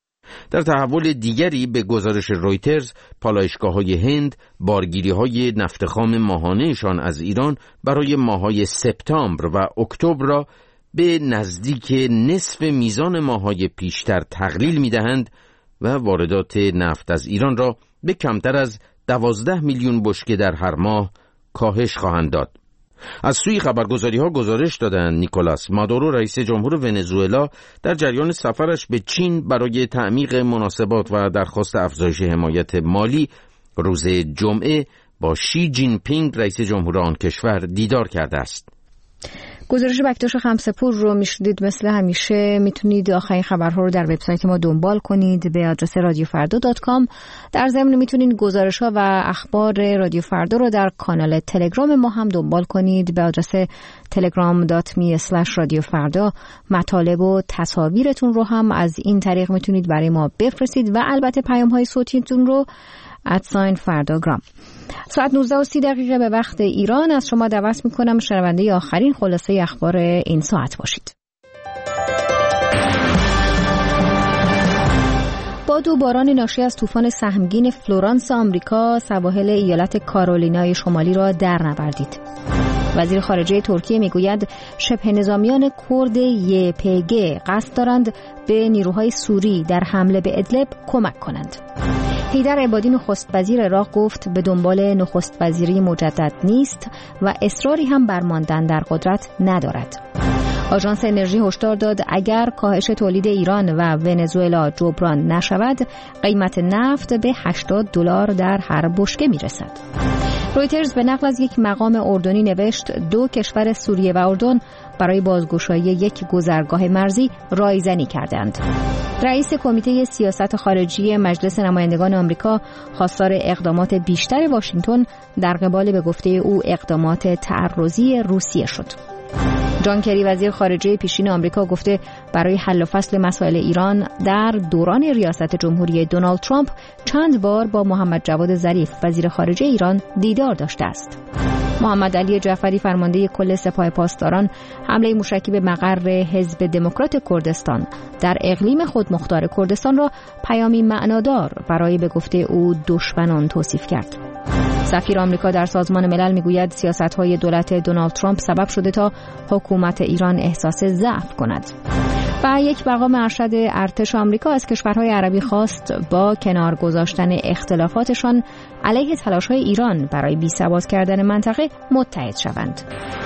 در تحول دیگری به گزارش رویترز، پالایشگاه‌های هند بارگیری‌های نفت خام ماهانه‌شان از ایران برای ماه‌های سپتامبر و اکتبر را به نزدیک نصف میزان ماه‌های پیشتر تقلیل می‌دهند و واردات نفت از ایران را به کمتر از دوازده میلیون بشکه در هر ماه کاهش خواهند داد. از سوی خبرگزاری‌ها گزارش دادند نیکولاس مادورو رئیس جمهور ونزوئلا در جریان سفرش به چین برای تعمیق مناسبات و درخواست افزایش حمایت مالی روز جمعه با شی جین پینگ رئیس جمهور آن کشور دیدار کرده است.
گزارش بکتاش خمسپور رو میشنید. مثل همیشه میتونید آخرین خبرها رو در وبسایت ما دنبال کنید به آدرس رادیو فردا دات کام. در ضمن میتونید گزارش ها و اخبار رادیو فردا رو در کانال تلگرام ما هم دنبال کنید به آدرس تلگرام دات می اسلش رادیو فردا. مطالب و تصاویرتون رو هم از این طریق میتونید برای ما بفرستید و البته پیام های صوتیتون رو ادساین فرداگرام. ساعت نوزده و سی دقیقه به وقت ایران از شما دعوت میکنم شنونده آخرین خلاصه اخبار این ساعت باشید. باد و باران ناشی از طوفان سهمگین فلورانس آمریکا سواحل ایالت کارولینای شمالی را در نوردید. وزیر خارجه ترکیه میگوید شبه نظامیان کرد یی پی جی قصد دارند به نیروهای سوری در حمله به ادلب کمک کنند. حیدر عبادی نخست وزیر عراق گفت به دنبال نخست وزیری مجدد نیست و اصراری هم بر ماندن در قدرت ندارد. آژانس انرژی هشدار داد اگر کاهش تولید ایران و ونزوئلا جبران نشود قیمت نفت به هشتاد دلار در هر بشکه میرسد. رویترز به نقل از یک مقام اردنی نوشت دو کشور سوریه و اردن برای بازگشایی یک گذرگاه مرزی رایزنی کردند. رئیس کمیته سیاست خارجی مجلس نمایندگان آمریکا خواستار اقدامات بیشتر واشنگتن در قبال به گفته او اقدامات تعرضی روسیه شد. جان کری وزیر خارجه پیشین آمریکا گفته برای حل و فصل مسائل ایران در دوران ریاست جمهوری دونالد ترامپ چند بار با محمد جواد ظریف وزیر خارجه ایران دیدار داشته است. محمد علی جعفری فرمانده کل سپاه پاسداران حمله موشکی به مقر حزب دموکرات کردستان در اقلیم خودمختار کردستان را پیامی معنادار برای به گفته او دشمنان توصیف کرد. سفیر آمریکا در سازمان ملل میگوید سیاست‌های دولت دونالد ترامپ سبب شده تا حکومت ایران احساس ضعف کند. و یک مقام ارشد ارتش آمریکا از کشورهای عربی خواست با کنار گذاشتن اختلافاتشان علیه تلاش‌های ایران برای بی‌ثبات کردن منطقه متحد شوند.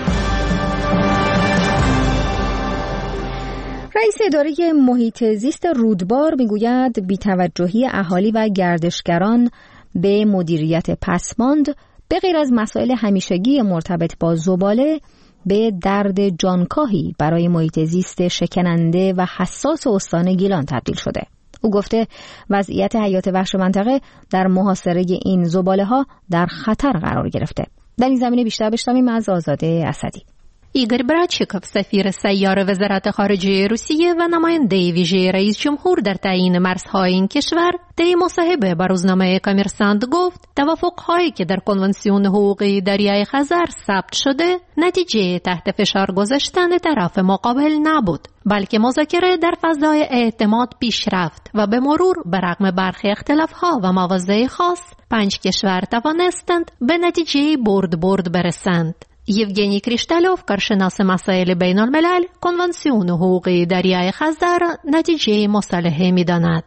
رئیس اداره محیط زیست رودبار میگوید بی‌توجهی اهالی و گردشگران به مدیریت پسماند به غیر از مسائل همیشگی مرتبط با زباله به درد جانکاهی برای محیط زیست شکننده و حساس استان گیلان تبدیل شده. او گفته وضعیت حیات وحش منطقه در محاصره این زباله ها در خطر قرار گرفته. در این زمینه بیشتر بشنویم از آزاده اسدی.
ایگور براتچیکوف سفیر سیار وزارت خارجه روسیه و نماینده ویژه رئیس جمهور در تعیین مرزهای این کشور در مصاحبه با روزنامه کامرسانت گفت توافق‌هایی که در کنوانسیون حقوقی دریای خزر ثبت شده نتیجه تحت فشار گذاشتن طرف مقابل نبود، بلکه مذاکره در فضای اعتماد پیش رفت و به مرور برغم برخی اختلاف‌ها و مواضع خاص پنج کشور توانستند به نتیجه برد برد برسند. یوگنی کریشتالوف کارشناس مسائل بین الملل کنوانسیون حقوقی دریای خزر نتیجه مصالحه می‌داند.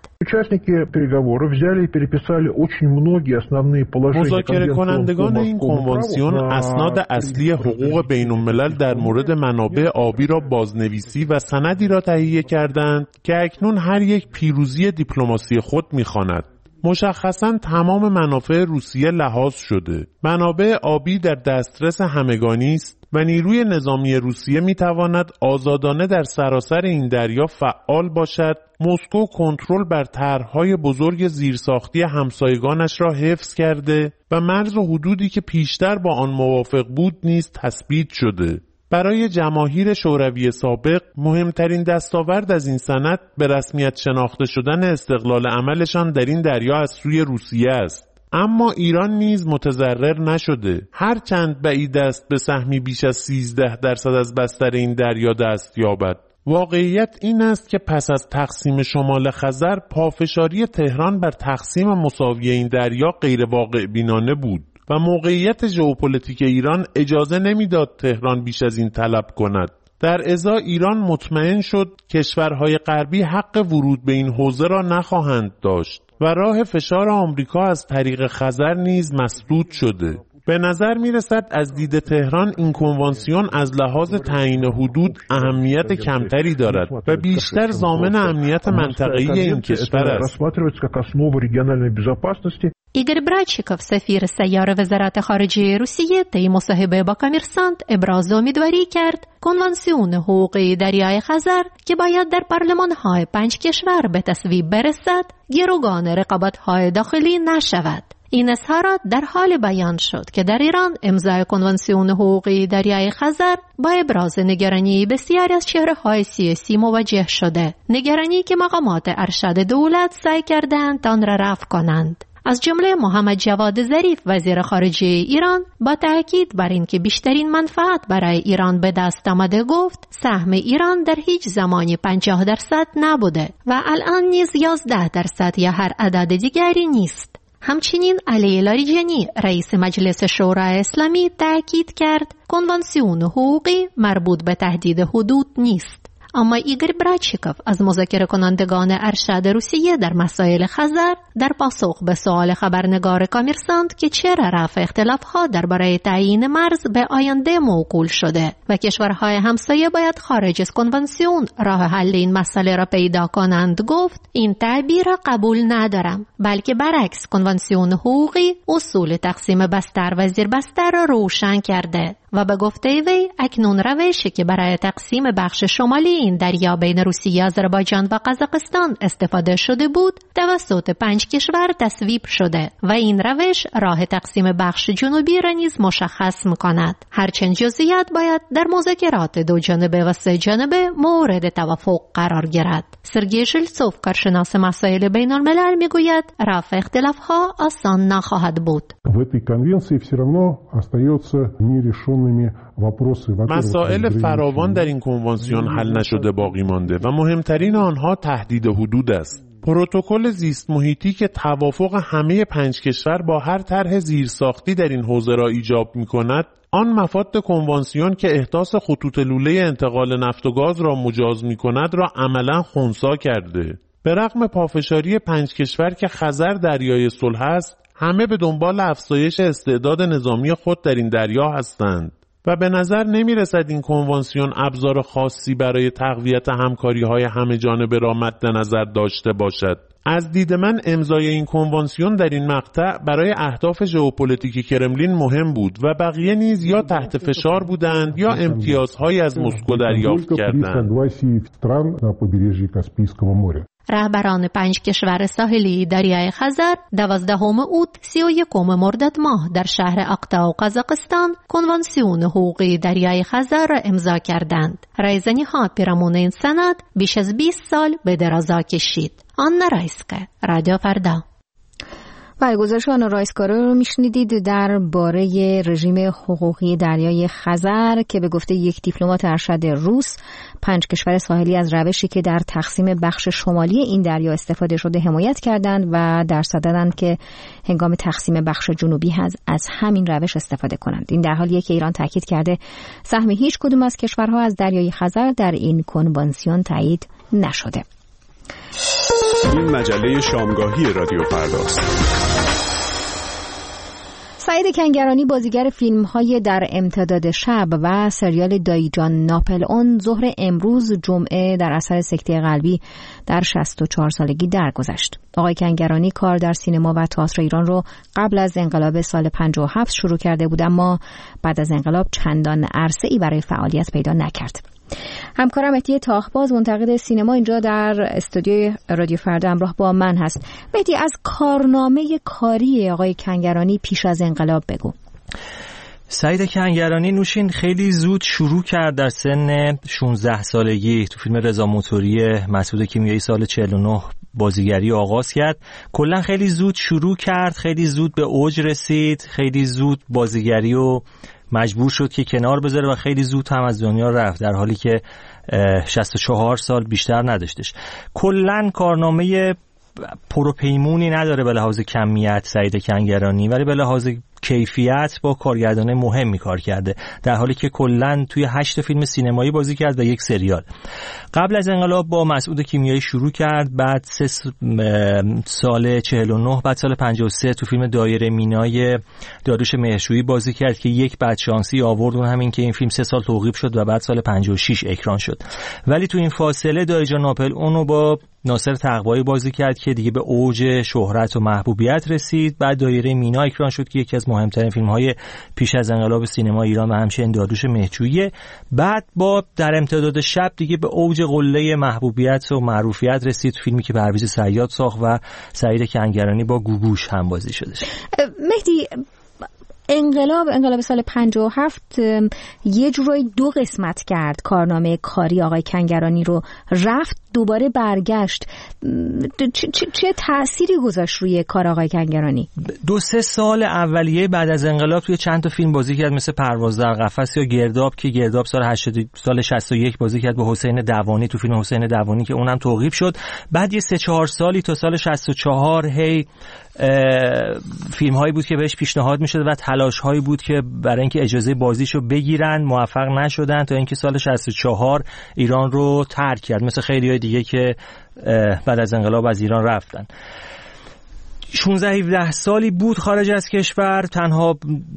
مذاکره کنندگان این کنوانسیون اسناد اصلی حقوق بین الملل در مورد منابع آبی را بازنویسی و سندی را تهیه کردند که اکنون هر یک پیروزی دیپلماسی خود می‌خواند. مشخصاً تمام منافع روسیه لحاظ شده. منابع آبی در دسترس همگانی است و نیروی نظامی روسیه میتواند آزادانه در سراسر این دریا فعال باشد. مسکو کنترل بر طرح‌های بزرگ زیرساختی همسایگانش را حفظ کرده و مرز و حدودی که پیشتر با آن موافق بود نیز تثبیت شده. برای جماهیر شوروی سابق مهمترین دستاورد از این سند به رسمیت شناخته شدن استقلال عملشان در این دریا از سوی روسیه است. اما ایران نیز متضرر نشده. هرچند بعید است به سهمی بیش از سیزده درصد از بستر این دریا دست یابد. واقعیت این است که پس از تقسیم شمال خزر پافشاری تهران بر تقسیم مساوی این دریا غیر واقع بینانه بود و موقعیت ژئوپلیتیک ایران اجازه نمیداد تهران بیش از این طلب کند. در ازا ایران مطمئن شد کشورهای غربی حق ورود به این حوزه را نخواهند داشت و راه فشار آمریکا از طریق خزر نیز مسدود شده. به نظر می رسد از دید تهران این کنوانسیون از لحاظ تعیین حدود اهمیت کمتری دارد و بیشتر ضامن امنیت منطقه‌ای این کشور است.
ایگور براچیکوف سفیر سیار وزارت خارجه روسیه طی مصاحبه با کامرسانت ابراز امیدواری کرد کنوانسیون حقوقی دریای خزر که باید در پارلمان‌های پنج کشور به تصویب برسد گروگان رقابت‌های داخلی نشود. این اظهارات در حال بیان شد که در ایران امضای کنوانسیون حقوقی دریای خزر با ابراز نگرانی بسیاری از چهره‌های سیاسی مواجه شده، نگرانی که مقامات ارشد دولت سعی کردند آن را رفع کنند. از جمله محمد جواد ظریف وزیر خارجه ایران با تاکید بر اینکه بیشترین منفعت برای ایران به دست آمده گفت سهم ایران در هیچ زمانی پنجاه درصد نبوده و الان نیز یازده درصد یا هر عدد دیگری نیست. همچنین علی لاریجانی رئیس مجلس شورای اسلامی تاکید کرد کنوانسیون حقوقی مربوط به تهدید حدود نیست. اما ایگور براچیکوف از مذاکره کنندگان ارشد روسیه در مسائل خزر در پاسخ به سوال خبرنگار کامرسانت که چرا رفع اختلاف‌ها درباره تعیین مرز به آینده موکول شده و کشورهای همسایه باید خارج از کنوانسیون راه حل این مسئله را پیدا کنند گفت این تعبیر را قبول ندارم، بلکه برعکس کنوانسیون حقوقی اصول تقسیم بستر و زیربستر را روشن کرده و به گفته وی اکنون روشی که برای تقسیم بخش شمالی این دریا بین روسیه، آذربایجان و قزاقستان استفاده شده بود توسط پنج کشور تصویب شده و این روش راه تقسیم بخش جنوبی را نیز مشخص می‌کند. هرچند جزئیات باید در مذاکرات دو جانبه و سه جانبه مورد توافق قرار گیرد. سرگئی ژلتسوف کارشناس مسائل بین الملل میگوید رفع اختلاف‌ها آسان نخواهد بود.
مسائل فراوان در این کنوانسیون حل نشده باقی مانده و مهمترین آنها تهدید حدود است. پروتکل زیست محیطی که توافق همه پنج کشور با هر طرح زیرساختی در این حوزه را ایجاب می‌کند، آن مفاد کنوانسیون که احداث خطوط لوله انتقال نفت و گاز را مجاز می‌کند را عملاً خنثی کرده. به رغم پافشاری پنج کشور که خزر دریای صلح است، همه به دنبال افزایش استعداد نظامی خود در این دریا هستند و به نظر نمی رسد این کنوانسیون ابزار خاصی برای تقویت همکاری‌های همه جانبه را مد نظر داشته باشد. از دید من امضای این کنوانسیون در این مقطع برای اهداف ژئوپلیتیک کرملین مهم بود و بقیه نیز یا تحت فشار بودند یا امتیازهایی از مسکو دریافت کردند.
رهبران پنج کشور ساحلی دریای خزر دوازدهم اوت سی و یکم مرداد ماه در شهر اقتا و قزاقستان کنوانسیون حقوقی دریای خزر را امضا کردند. رایزنی ها پیرامون این سند بیش از بیست سال به درازا کشید. آنا رایسکه، رادیو فردا.
و گزارش آنا رایسکه رو میشنیدید در باره رژیم حقوقی دریای خزر که به گفته یک دیپلمات ارشد روس پنج کشور ساحلی از روشی که در تقسیم بخش شمالی این دریا استفاده شده حمایت کردند و در صددند که هنگام تقسیم بخش جنوبی از از همین روش استفاده کنند. این در حالیه که ایران تاکید کرده سهم هیچ کدوم از کشورها از دریای خزر در این کنوانسیون تایید نشده.
این مجله شامگاهی رادیو فرداست.
سعید کنگرانی بازیگر فیلم‌های در امتداد شب و سریال دایی جان ناپل اون ظهر امروز جمعه در اثر سکته قلبی در شصت و چهار سالگی درگذشت. آقای کنگرانی کار در سینما و تئاتر ایران رو قبل از انقلاب سال پنجاه و هفت شروع کرده بود، اما بعد از انقلاب چندان عرصه‌ای برای فعالیت پیدا نکرد. همکارم مهدی تاخباز منتقد سینما اینجا در استودیوی رادیو فردا همراه با من هست. مهدی، از کارنامه کاری آقای کنگرانی پیش از انقلاب بگو.
سعید کنگرانی نوشین خیلی زود شروع کرد در سن شانزده سالگی تو فیلم رضا موتوری مسعود کیمیایی سال چهل و نه بازیگری آغاز کرد. کلا خیلی زود شروع کرد، خیلی زود به اوج رسید، خیلی زود بازیگری و مجبور شد که کنار بذاره و خیلی زود هم از دنیا رفت، در حالی که شصت و چهار سال بیشتر نداشتش. کلا کارنامه پروپیمونی نداره به لحاظ کمیت سعید کنگرانی، ولی به لحاظ کیفیت با کارگردان مهمی کار کرده، در حالی که کلا توی هشت فیلم سینمایی بازی کرد و یک سریال. قبل از انقلاب با مسعود کیمیایی شروع کرد، بعد سه سال چهل و نه، بعد سال پنجاه و سه تو فیلم دایره مینای داریوش مهرشویی بازی کرد که یک بدشانسی آورد، اون همین که این فیلم سه سال توقیف شد و بعد سال پنجاه و شش اکران شد. ولی تو این فاصله دایی جان ناپل اونو با ناصر تقوایی بازی کرد که دیگه به اوج شهرت و محبوبیت رسید. بعد دایره مینا اکران شد که یکی از مهمترین فیلم‌های پیش از انقلاب سینما ایران و همچنین داریوش مهرجویی. بعد با در امتداد شب دیگه به اوج قله محبوبیت و معروفیت رسید، فیلمی که پرویز صیاد ساخت و سعید کنگرانی با گوگوش هم بازی شده.
مهدی، انقلاب انقلاب سال پنجاه و هفت یه جورایی دو قسمت کرد کارنامه کاری آقای کنگرانی رو، رفت دوباره برگشت. چه, چه, چه تأثیری گذاشت روی کار آقای کنگرانی؟
دو سه سال اولیه بعد از انقلاب توی چند تا فیلم بازی کرد، مثل پرواز در قفس یا گرداب که گرداب سال هشتاد سال شصت و یک بازی کرد با حسین دوانی تو فیلم حسین دوانی که اونم توقیف شد. بعد یه سه چهار سالی تا سال شصت و چهار هی فیلم هایی بود که بهش پیشنهاد میشد و تلاش هایی بود که برای اینکه اجازه بازیشو بگیرن موفق نشدن تا اینکه سال شصت و چهار ایران رو ترک کرد، مثل خیلی های دیگه که بعد از انقلاب از ایران رفتن. شانزده هفده سالی بود خارج از کشور. تنها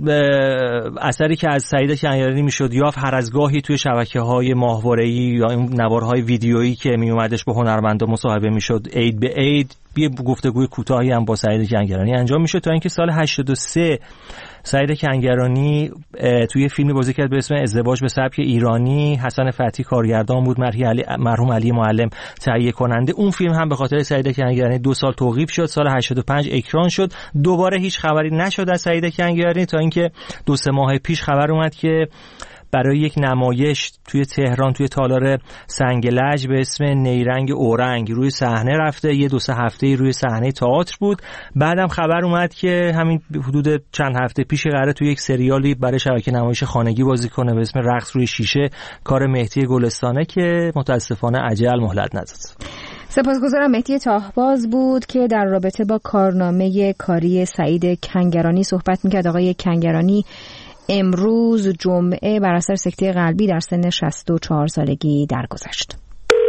اثری که از سعید کنگرانی میشد یافت هر از گاهی توی شبکه‌های ماهواره‌ای یا این نوارهای ویدیویی که میومدش با هنرمندا مصاحبه میشد، عید به عید یه گفتگوی کوتاهی هم با سعید کنگرانی انجام میشد، تا اینکه سال هشتاد و سه سعید کنگرانی توی فیلمی بازی کرد به اسم ازدواج به سبک ایرانی. حسن فتحی کارگردان بود، مرحوم علی معلم تهیه کننده. اون فیلم هم به خاطر سعید کنگرانی دو سال توقیف شد. سال هشتاد و پنج اکران شد. دوباره هیچ خبری نشد از سعید کنگرانی تا اینکه دو سه ماه پیش خبر اومد که برای یک نمایش توی تهران توی تالار سنگلج به اسم نیرنگ اورنگ روی صحنه رفته. یه دو سه هفته روی صحنه تئاتر بود. بعدم خبر اومد که همین حدود چند هفته پیش قراره توی یک سریالی برای شبکه نمایش خانگی بازی کنه به اسم رقص روی شیشه، کار مهدی گلستانه که متاسفانه اجل مهلت نداد.
سپاسگزارم. مهدی تاهباز بود که در رابطه با کارنامه کاری سعید کنگرانی صحبت می‌کرد. آقای کنگرانی امروز جمعه بر اثر سکته قلبی در سن شصت و چهار سالگی درگذشت.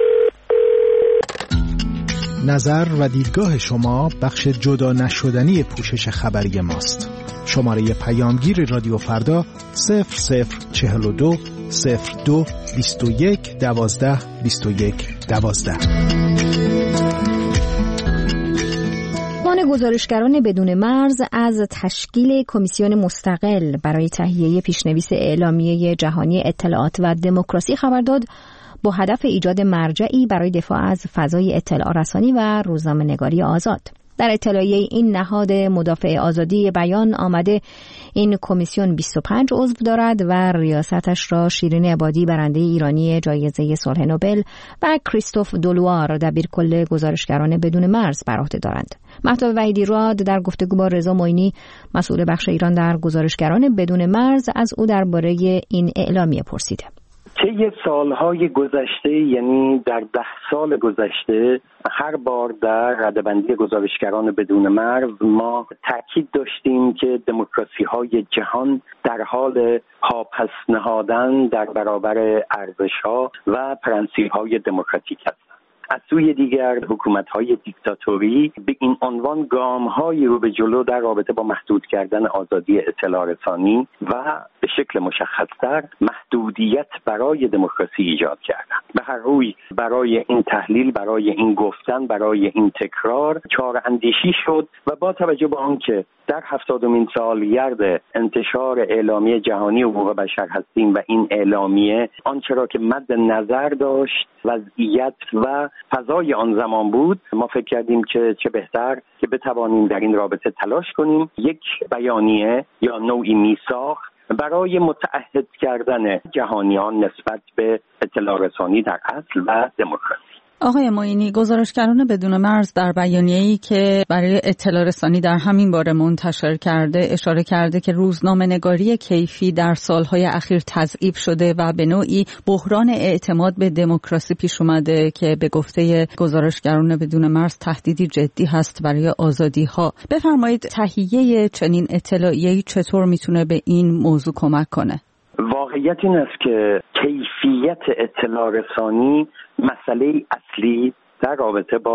نظر و دیدگاه شما بخش جدا نشدنی پوشش خبری ماست. شماره پیامگیر رادیو فردا صفر صفر چهل و دو صفر دو بیست و یک دوازده بیست و یک دوازده.
سازمان گزارشگران بدون مرز از تشکیل کمیسیون مستقل برای تهیه پیشنویس اعلامیه جهانی اطلاعات و دموکراسی خبر داد با هدف ایجاد مرجعی برای دفاع از فضای اطلاع رسانی و روزنامه‌نگاری آزاد. در اطلاعیه این نهاد مدافع آزادی بیان آمده این کمیسیون بیست و پنج عضو دارد و ریاستش را شیرین عبادی برنده ایرانی جایزه صلح نوبل و کریستوف دولوار دبیرکل گزارشگران بدون مرز بر عهده دارند. مهتاب وحیدی راد در گفتگو با رضا معینی مسئول بخش ایران در گزارشگران بدون مرز از او درباره این اعلامیه پرسیده.
طی سالهای گذشته، یعنی در ده سال گذشته، هر بار در رده‌بندی گزارشگران بدون مرز ما تاکید داشتیم که دموکراسی‌های جهان در حال پاپس نهادن در برابر ارزش‌ها و پرنسیپ‌های دموکراتیک است. از سوی دیگر حکومت‌های دیکتاتوری به این عنوان گام‌هایی رو به جلو در رابطه با محدود کردن آزادی اطلاع رسانی و به شکل مشخص‌تر محدودیت برای دموکراسی ایجاد کردند. به هر روی برای این تحلیل، برای این گفتن، برای این تکرار چاره اندیشی شد و با توجه به آنکه در هفتادمین سالگرد انتشار اعلامیه جهانی حقوق بشر هستیم و این اعلامیه آنچه را که مد نظر داشت وضعیت و فضای آن زمان بود، ما فکر کردیم که چه بهتر که بتوانیم در این رابطه تلاش کنیم یک بیانیه یا نوعی میثاق برای متعهد کردن جهانیان نسبت به اطلاع رسانی در اصل و دموکراسی.
آقای معینی، گزارشگران بدون مرز در بیانیه‌ای که برای اطلاع رسانی در همین باره منتشر کرده اشاره کرده که روزنامه‌نگاری کیفی در سالهای اخیر تضعیف شده و به نوعی بحران اعتماد به دموکراسی پیش اومده که به گفته گزارشگران بدون مرز تهدیدی جدی هست برای آزادی‌ها. بفرمایید تهیه چنین اطلاعیه‌ای چطور میتونه به این موضوع کمک کنه؟
واقعیت این است که کیفیت اطلاع رسانی مسئله اصلی در رابطه با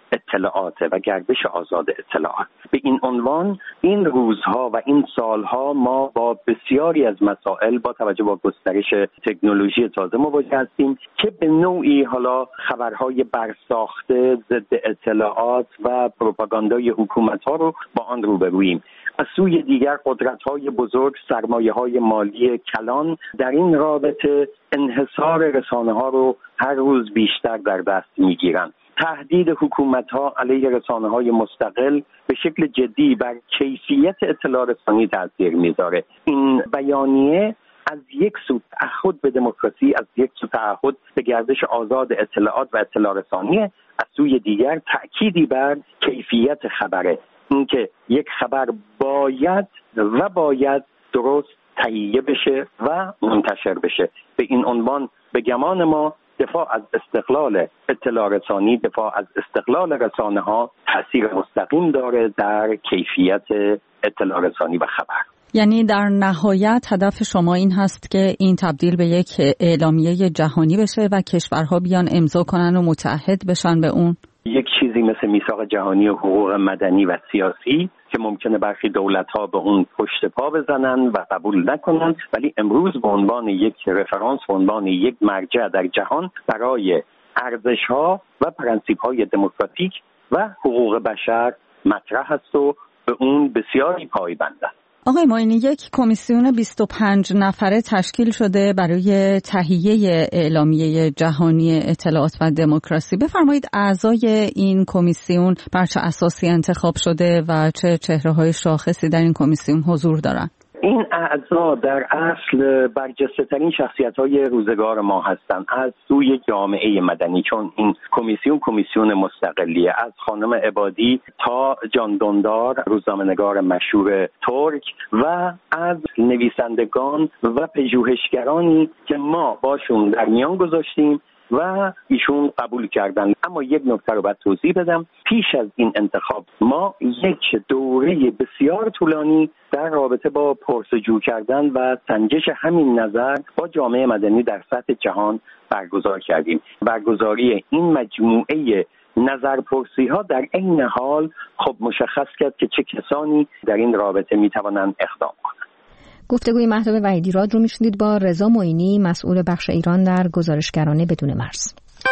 اطلاعات و گردش آزاد اطلاعات. به این عنوان این روزها و این سالها ما با بسیاری از مسائل با توجه به گسترش تکنولوژی تازه مواجه هستیم که به نوعی حالا خبرهای برساخته ضد اطلاعات و پروپاگاندای حکومت‌ها رو با آن روبروییم. از سوی دیگر قدرت‌های بزرگ، سرمایه‌های مالی کلان در این رابطه انحصار رسانه‌ها رو هر روز بیشتر در دست می‌گیرند. تهدید حکومت‌ها علیه رسانه‌های مستقل به شکل جدی بر کیفیت اطلاع رسانی تاثیر می‌ذاره. این بیانیه از یک سو تعهد به دموکراسی، از یک سو تعهد به گردش آزاد اطلاعات و اطلاع رسانی، از سوی دیگر تأکیدی بر کیفیت خبره، اینکه یک خبر باید و باید درست تهیه بشه و منتشر بشه. به این عنوان به گمان ما دفاع از استقلال اطلاع رسانی، دفاع از استقلال رسانه ها تأثیر مستقیم داره در کیفیت اطلاع رسانی و خبر.
یعنی در نهایت هدف شما این هست که این تبدیل به یک اعلامیه جهانی بشه و کشورها بیان امضا کنن و متحد بشن به اون؟
یک چیزی مثل میثاق جهانی حقوق مدنی و سیاسی که ممکنه برخی دولت‌ها به اون پشت پا بزنن و قبول نکنن، ولی امروز به عنوان یک رفرانس، به عنوان یک مرجع در جهان برای ارزش‌ها و پرنسیپ‌های دموکراتیک و حقوق بشر مطرح است و به اون بسیاری پایبند.
آقای معینی، یک کمیسیون بیست و پنج نفره تشکیل شده برای تهیه اعلامیه جهانی اطلاعات و دموکراسی. بفرمایید اعضای این کمیسیون بر چه اساسی انتخاب شده و چه چهره‌های شاخصی در این کمیسیون حضور دارند؟
این اعضا در اصل برجسته‌ترین شخصیت‌های روزگار ما هستند از سوی جامعه مدنی، چون این کمیسیون کمیسیون مستقلیه. از خانم عبادی تا جان دوندار، روزنامه‌نگار مشهور ترک، و از نویسندگان و پژوهشگرانی که ما باشون در میان گذاشتیم و ایشون قبول کردن. اما یک نکته رو باید توضیح بدم. پیش از این انتخاب ما یک دوره بسیار طولانی در رابطه با پرسجو کردن و سنجش همین نظر با جامعه مدنی در سطح جهان برگزار کردیم. برگزاری این مجموعه نظرپرسی ها در عین حال خب مشخص کرد که چه کسانی در این رابطه میتوانند اقدام کنند.
گفتگوی مهتاب وحیدیراد رو میشنید با رضا معینی، مسئول بخش ایران در گزارشگران بدون مرز.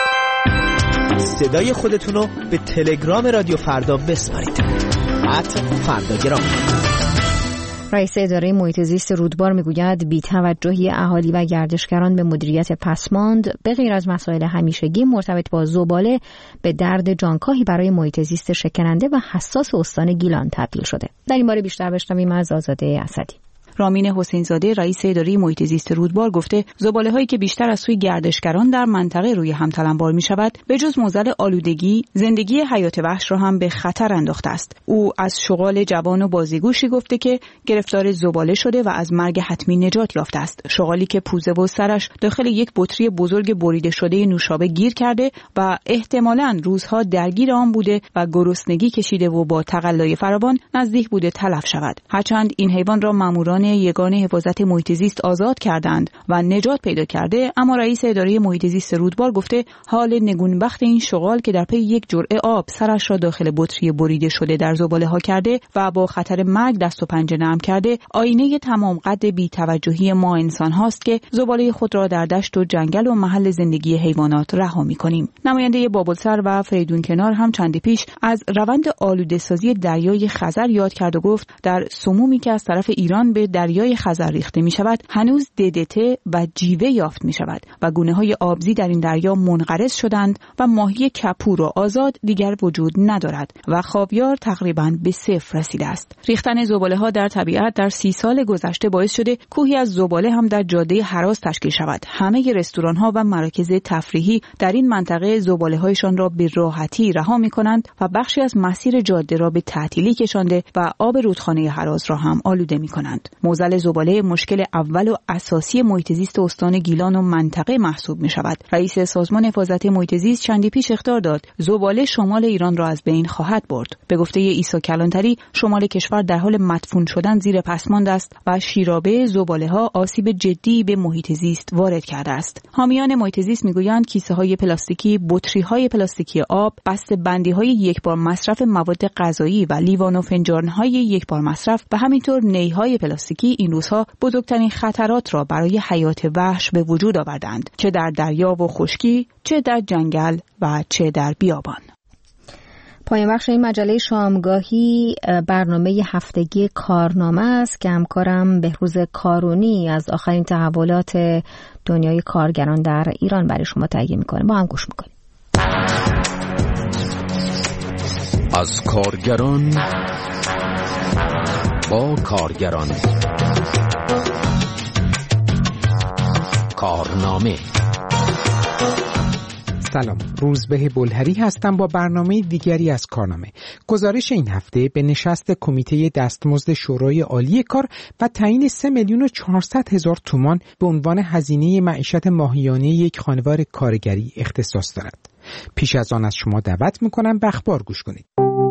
صدای خودتون رو به تلگرام رادیو فردا بسپارید. ات فرداگرام.
رئیس اداره محیط زیست رودبار میگوید بی‌توجهی اهالی و گردشگران به مدیریت پسماند به غیر از مسائل همیشگی مرتبط با زباله به درد جانکاهی برای محیط زیست شکننده و حساس استان گیلان تبدیل شده. در این باره بیشتر بشنویم از آزاده اسدی.
رامین حسین زاده رئیس اداره محیط زیست رودبار گفته زباله هایی که بیشتر از سوی گردشگران در منطقه روی هم تلمبار می شود به جز معضل آلودگی زندگی حیات وحش را هم به خطر انداخته است. او از شغال جوان و بازیگوشی گفته که گرفتار زباله شده و از مرگ حتمی نجات یافته است. شغالی که پوزه و سرش داخل یک بطری بزرگ بریده شده نوشابه گیر کرده و احتمالاً روزها درگیر آن بوده و گرسنگی کشیده و با تقلای فراوان نزدیک بوده تلف شود. هرچند این حیوان را ماموران یگانه حفاظت محیط زیست آزاد کردند و نجات پیدا کرده، اما رئیس اداره محیط زیست رودبار گفته حال نگونبخت این شغال که در پی یک جرعه آب سرش را داخل بطری بریده شده در زباله ها کرده و با خطر مرگ دست و پنجه نرم کرده آینه تمام قد بی‌توجهی ما انسان هاست که زباله خود را در دشت و جنگل و محل زندگی حیوانات رها می‌کنیم. نماینده بابلسر و فریدون کنار هم چندی پیش از روند آلوده‌سازی دریای خزر یاد کرد و گفت در سمومی که از طرف ایران به دریای خزر ریخته می شود هنوز ددته و جیوه یافت می شود و گونه های آبزی در این دریا منقرض شدند و ماهی کپور و آزاد دیگر وجود ندارد و خاویار تقریباً به صفر رسیده است. ریختن زباله ها در طبیعت در سی سال گذشته باعث شده کوهی از زباله هم در جاده هراز تشکیل شود. همه رستوران ها و مراکز تفریحی در این منطقه زباله هایشان را به راحتی رها می کنند و بخشی از مسیر جاده را به تعطیلی کشانده و آب رودخانه هراز را هم آلوده می کنند. معضل زباله مشکل اول و اساسی محیط زیست استان گیلان و منطقه محسوب می شود. رئیس سازمان حفاظت محیط زیست چندی پیش اخطار داد زباله شمال ایران را از بین خواهد برد. به گفته عیسی کلانتری، شمال کشور در حال مدفون شدن زیر پسماند است و شیرابه زباله ها آسیب جدی به محیط زیست وارد کرده است. حامیان محیط زیست میگویند کیسه های پلاستیکی، بطری های پلاستیکی آب، بسته بندی های یک بار مصرف مواد غذایی و لیوان و فنجان های یک بار مصرف و همینطور نی های پلاستیکی این روزها بزرگترین خطرات را برای حیات وحش به وجود آوردند، چه در دریا و خشکی، چه در جنگل و چه در بیابان.
پایان بخش این مجله شامگاهی برنامه هفتگی کارنامه است که همکارم بهروز کارونی از آخرین تحولات دنیای کارگران در ایران برای شما تهیه میکنه. با هم گوش میکنیم.
از کارگران با کارگران، کارنامه.
سلام، روزبه بلهری هستم با برنامه دیگری از کارنامه. گزارش این هفته به نشست کمیته دستمزد شورای عالی کار و تعیین سه میلیون و چهارصد هزار تومان به عنوان هزینه معیشت ماهیانه یک خانوار کارگری اختصاص دارد. پیش از آن از شما دعوت میکنم به اخبار گوش کنید.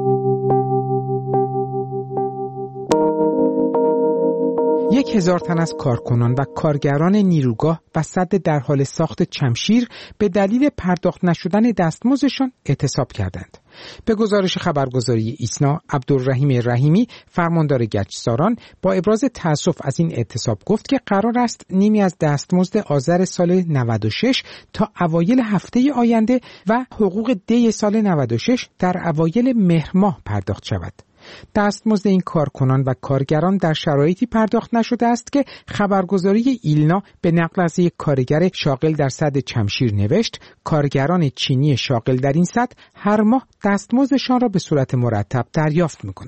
یک هزار تن از کارکنان و کارگران نیروگاه و سد در حال ساخت چمشیر به دلیل پرداخت نشدن دستمزدشان اعتصاب کردند. به گزارش خبرگزاری ایسنا، عبدالرحیم رحیمی، فرماندار گچساران، با ابراز تأسف از این اعتصاب گفت که قرار است نیمی از دستمزد آذر سال نود و شش تا اوایل هفته آینده و حقوق دی سال نود و شش در اوایل مهر ماه پرداخت شود. دستمزد این کارکنان و کارگران در شرایطی پرداخت نشده است که خبرگزاری ایلنا به نقل از یک کارگر شاغل در سد چمشیر نوشت کارگران چینی شاغل در این سد هر ماه دستمزدشان را به صورت مرتب دریافت می‌کنند.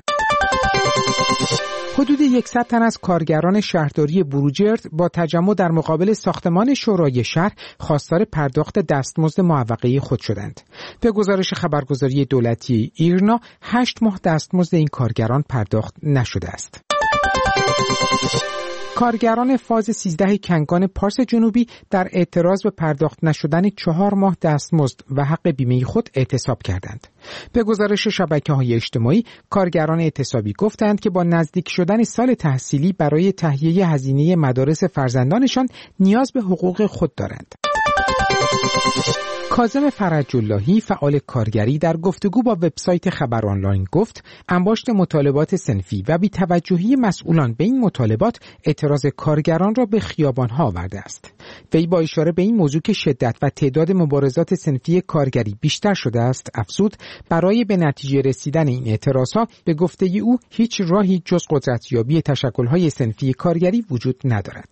حدود صد تن از کارگران شهرداری بروجرد با تجمع در مقابل ساختمان شورای شهر خواستار پرداخت دستمزد معوقه خود شدند. به گزارش خبرگزاری دولتی ایرنا، هشت ماه دستمزد این کارگران پرداخت نشده است. کارگران فاز سیزده کنگان پارس جنوبی در اعتراض به پرداخت نشدن چهار ماه دستمزد و حق بیمه خود اعتصاب کردند. به گزارش شبکه‌های اجتماعی، کارگران اعتصابی گفتند که با نزدیک شدن سال تحصیلی برای تهیه هزینه مدارس فرزندانشان نیاز به حقوق خود دارند. کاظم فرج‌اللهی، فعال کارگری، در گفتگو با وبسایت خبر آنلاین گفت انباشت مطالبات صنفی و بی‌توجهی مسئولان به این مطالبات اعتراض کارگران را به خیابان‌ها آورده است. وی با اشاره به این موضوع که شدت و تعداد مبارزات صنفی کارگری بیشتر شده است افزود برای به نتیجه رسیدن این اعتراضها به گفته او هیچ راهی جز قدرتیابی تشکل‌های صنفی کارگری وجود ندارد.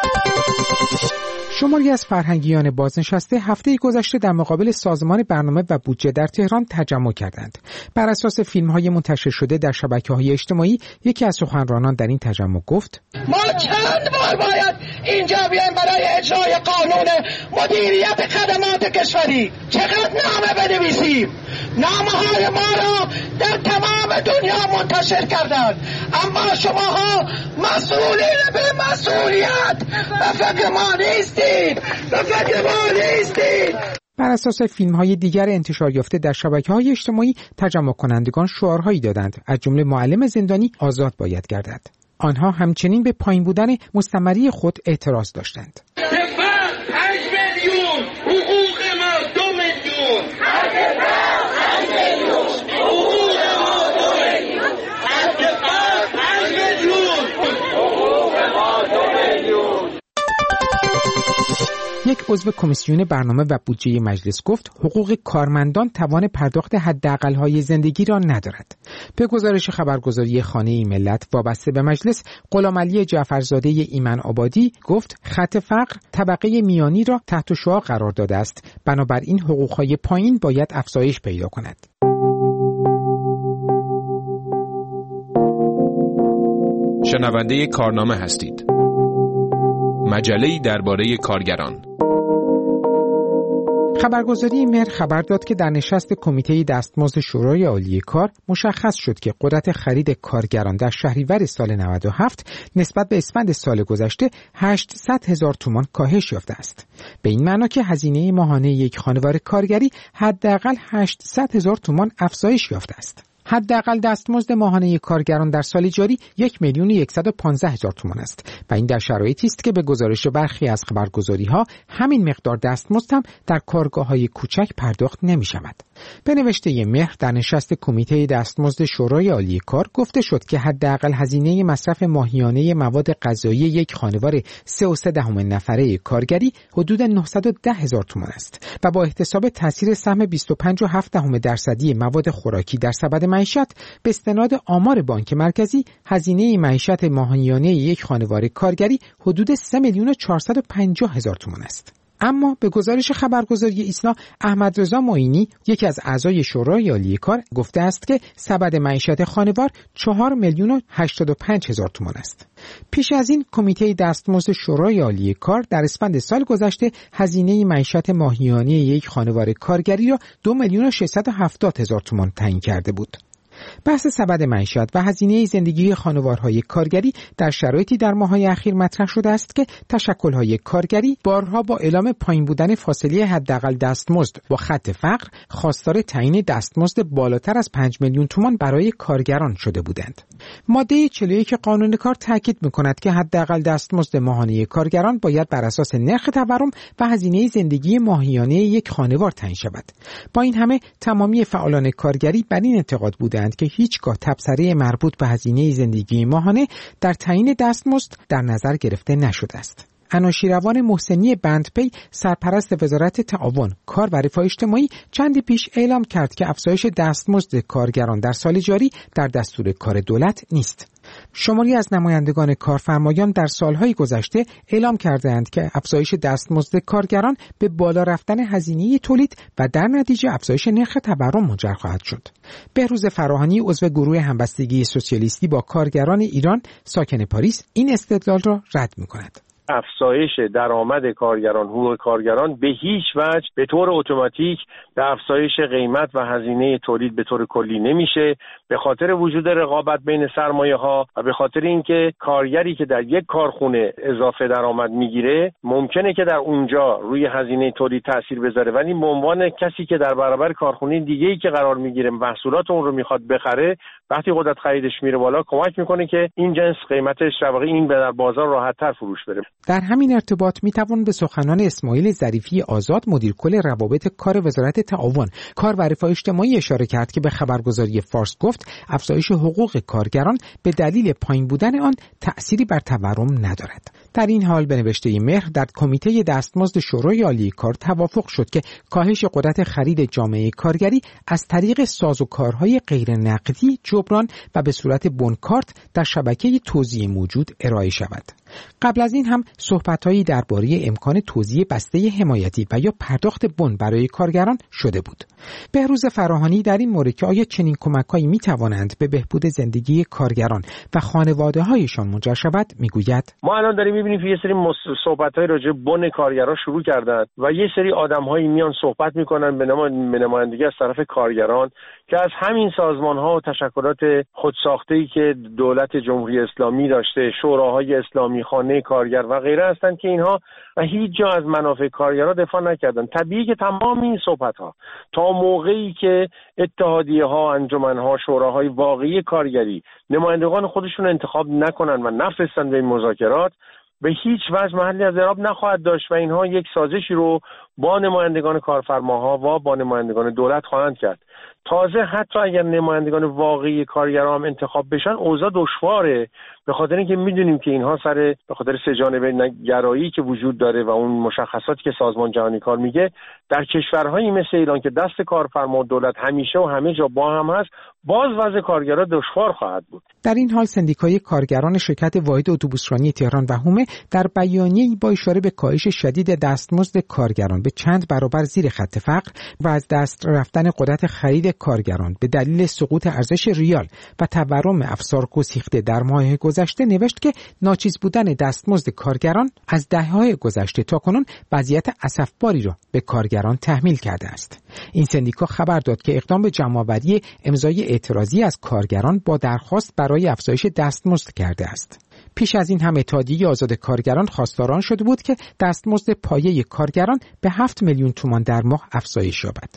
شماری از فرهنگیان بازنشسته هفته گذشته در مقابل سازمان برنامه و بودجه در تهران تجمع کردند. بر اساس فیلم‌های منتشر شده در شبکه‌های اجتماعی، یکی از سخنرانان در این تجمع گفت:
ما چند بار باید اینجا بیایم برای اجرای قانون مدیریت خدمات کشوری؟ چقدر نامه بنویسیم؟ نامه‌های ما را در تمام دنیا منتشر کردند، اما شماها مسئولین به مسئولیت به فکر ما نیستید، به فکر ما نیستید.
بر اساس فیلم‌های دیگر انتشار یافته در شبکه‌های اجتماعی، تجمع کنندگان شعارهایی دادند، از جمله معلم زندانی آزاد باید گردد. آنها همچنین به پایین بودن مستمری خود اعتراض داشتند. یک عضو کمیسیون برنامه و بودجه مجلس گفت حقوق کارمندان توان پرداخت حداقل‌های زندگی را ندارد. به گزارش خبرگزاری خانه ملت وابسته به مجلس، غلامعلی جعفرزاده ایمن آبادی گفت خط فقر طبقه میانی را تحت شعاع قرار داده است، بنابراین حقوق‌های پایین باید افزایش پیدا کند.
شنونده کارنامه هستید. مجله‌ای درباره کارگران.
خبرگزاری مهر خبر داد که در نشست کمیته دستمزد شورای عالی کار مشخص شد که قدرت خرید کارگران در شهریور سال نود و هفت نسبت به اسفند سال گذشته هشتصد هزار تومان کاهش یافته است. به این معنا که هزینه ماهانه یک خانواده کارگری حداقل هشتصد هزار تومان افزایش یافته است. حداقل دستمزد ماهانه کارگران در سال جاری یک میلیون و صد و پانزده هزار تومان است و این در شرایطی است که به گزارش برخی از خبرگزاری‌ها همین مقدار دستمزد هم در کارگاه‌های کوچک پرداخت نمی‌شود. به نوشته مهر در نشست کمیته دستمزد شورای عالی کار گفته شد که حداقل هزینه مصرف ماهیانه مواد غذایی یک خانواده سه و سه دهم نفره کارگری حدود نهصد و ده هزار تومان است و با احتساب تاثیر سهم بیست و پنج و هفت دهم درصدی مواد خوراکی در سبد معیشت به استناد آمار بانک مرکزی هزینه معیشت ماهیانه یک خانواده کارگری حدود سه میلیون و چهارصد و پنجاه هزار تومان است. اما به گزارش خبرگزاری ایسنا احمد رضا معینی یکی از اعضای شورای عالی کار گفته است که سبد معیشت خانوار چهار میلیون و هشتاد و پنج هزار تومان است. پیش از این کمیته دستمزد شورای عالی کار در اسفند سال گذشته هزینه معیشت ماهیانه یک خانواده کارگری را دو میلیون و ششصد و هفتاد هزار تومان تعیین کرده بود. بحث سبد معیشت و هزینه زندگی خانوارهای کارگری در شرایطی در ماه‌های اخیر مطرح شده است که تشکل‌های کارگری بارها با اعلام پایین بودن فاصله حداقل دستمزد با خط فقر خواستار تعیین دستمزد بالاتر از پنج میلیون تومان برای کارگران شده بودند. ماده چهل و یک قانون کار تاکید می‌کند که حداقل دستمزد ماهانه کارگران باید بر اساس نرخ تورم و هزینه زندگی ماهیانه یک خانوار تعیین شود. با این همه تمامی فعالان کارگری بر این اعتقاد بودند که هیچگاه تبصره مربوط به هزینه زندگی ماهانه در تعیین دستمزد در نظر گرفته نشده است. انوشیروان محسنی بندپی سرپرست وزارت تعاون، کار و رفاه اجتماعی چندی پیش اعلام کرد که افزایش دستمزد کارگران در سال جاری در دستور کار دولت نیست. شماری از نمایندگان کارفرمایان در سالهای گذشته اعلام کردند که افزایش دستمزد کارگران به بالا رفتن هزینه تولید و در نتیجه افزایش نرخ تورم منجر خواهد شد. بهروز فراهانی عضو گروه همبستگی سوسیالیستی با کارگران ایران ساکن پاریس این استدلال را رد می‌کند.
افزایش درآمد کارگران، حقوق کارگران به هیچ وجه به طور اتوماتیک به افزایش قیمت و هزینه تولید به طور کلی نمیشه، به خاطر وجود رقابت بین سرمایه‌ها و به خاطر اینکه کارگری که در یک کارخونه اضافه درآمد میگیره ممکنه که در اونجا روی هزینه تولید تاثیر بذاره، ولی به عنوان کسی که در برابر کارخونه دیگه‌ای که قرار میگیره محصولات اون رو میخواد بخره، وقتی قدرت خریدش میره بالا کمک میکنه که این جنس قیمتش در واقع این در بازار راحت‌تر فروش بره.
در همین ارتباط میتوان به سخنان اسماعیل ظریفی آزاد مدیر کل روابط کار وزارت تعاون، کار و رفاه اجتماعی اشاره کرد که به خبرگزاری فارس گفت افزایش حقوق کارگران به دلیل پایین بودن آن تأثیری بر تورم ندارد. در این حال به نوشته مهر در کمیته دستمزد شورای عالی کار توافق شد که کاهش قدرت خرید جامعه کارگری از طریق سازوکارهای غیر نقدی جبران و به صورت بنکارت در شبکه توزیع موجود ارائه شود. قبل از این هم صحبت‌هایی درباره امکان توزیع بسته حمایتی و یا پرداخت بن برای کارگران شده بود. بهروز فراهانی در این مورد که آیا چنین کمک‌هایی می‌توانند به بهبود زندگی کارگران و خانواده‌هایشان منجر شود میگوید:
ما الان داریم می‌بینیم که یه سری صحبت‌های راجع به بن کارگران شروع کردن و یه سری آدم‌هایی میان صحبت می‌کنن به نمایندگی از طرف کارگران که از همین سازمان‌ها و تشکلات خودساخته‌ای که دولت جمهوری اسلامی داشته، شوراهای اسلامی، خانه کارگر و غیره هستند که اینها و هیچ جا از منافع کارگرها دفاع نکردن. طبیعی که تمام این صحبت‌ها تا موقعی که اتحادیه‌ها، انجمن‌ها، شوراهای واقعی کارگری نمایندگان خودشون انتخاب نکنن و نفرستن به این مذاکرات، به هیچ وجه محلی از اعراب نخواهد داشت و اینها یک سازشی رو با نمایندگان کارفرماها و با نمایندگان دولت خواهند کرد. تازه حتی اگر نمایندگان واقعی کارگران هم انتخاب بشن اوضاع دشواره، به خاطر اینکه میدونیم که اینها سر به خاطر سه جانبه گرایی که وجود داره و اون مشخصاتی که سازمان جهانی کار میگه، در کشورهایی مثل ایران که دست کارفرما و دولت همیشه و همه جا با هم هست، باز وضع کارگران دشوار خواهد بود.
در این حال سندیکای کارگران شرکت واحد اتوبوسرانی تهران و حومه در بیانیه‌ای با اشاره به کاهش شدید دستمزد کارگران به چند برابر زیر خط فقر و از دست رفتن قدرت خرید کارگران به دلیل سقوط ارزش ریال و تورم افزار گسیخته در ماه گذشته نوشت که ناچیز بودن دستمزد کارگران از دهه‌های گذشته تاکنون وضعیت اسفباری را به کارگران تحمیل کرده است. این سندیکا خبر داد که اقدام به جمع‌آوری امضای اعتراضی از کارگران با درخواست برای افزایش دستمزد کرده است. پیش از این هم اتحادیه آزاد کارگران خواستاران شده بود که دستمزد پایه کارگران به هفت میلیون تومان در ماه افزایش یابد.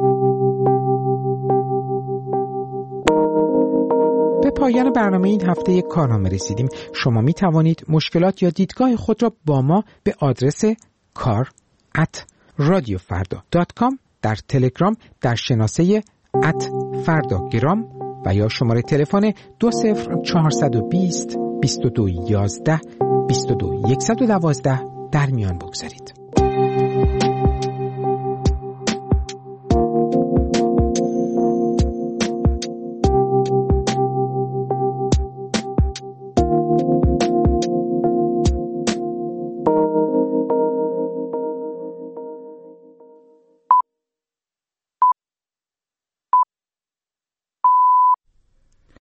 به پایان برنامه این هفته کارنامه رسیدیم. شما می توانید مشکلات یا دیدگاه خود را با ما به آدرس کار ات رادیو فردا دات کام در تلگرام در شناسه ات فرداگرام و یا شماره تلفن دو صفر چهارصد و بیست بیست و دو یازده بیست و دو صفر یک یک دو در میان بگذارید.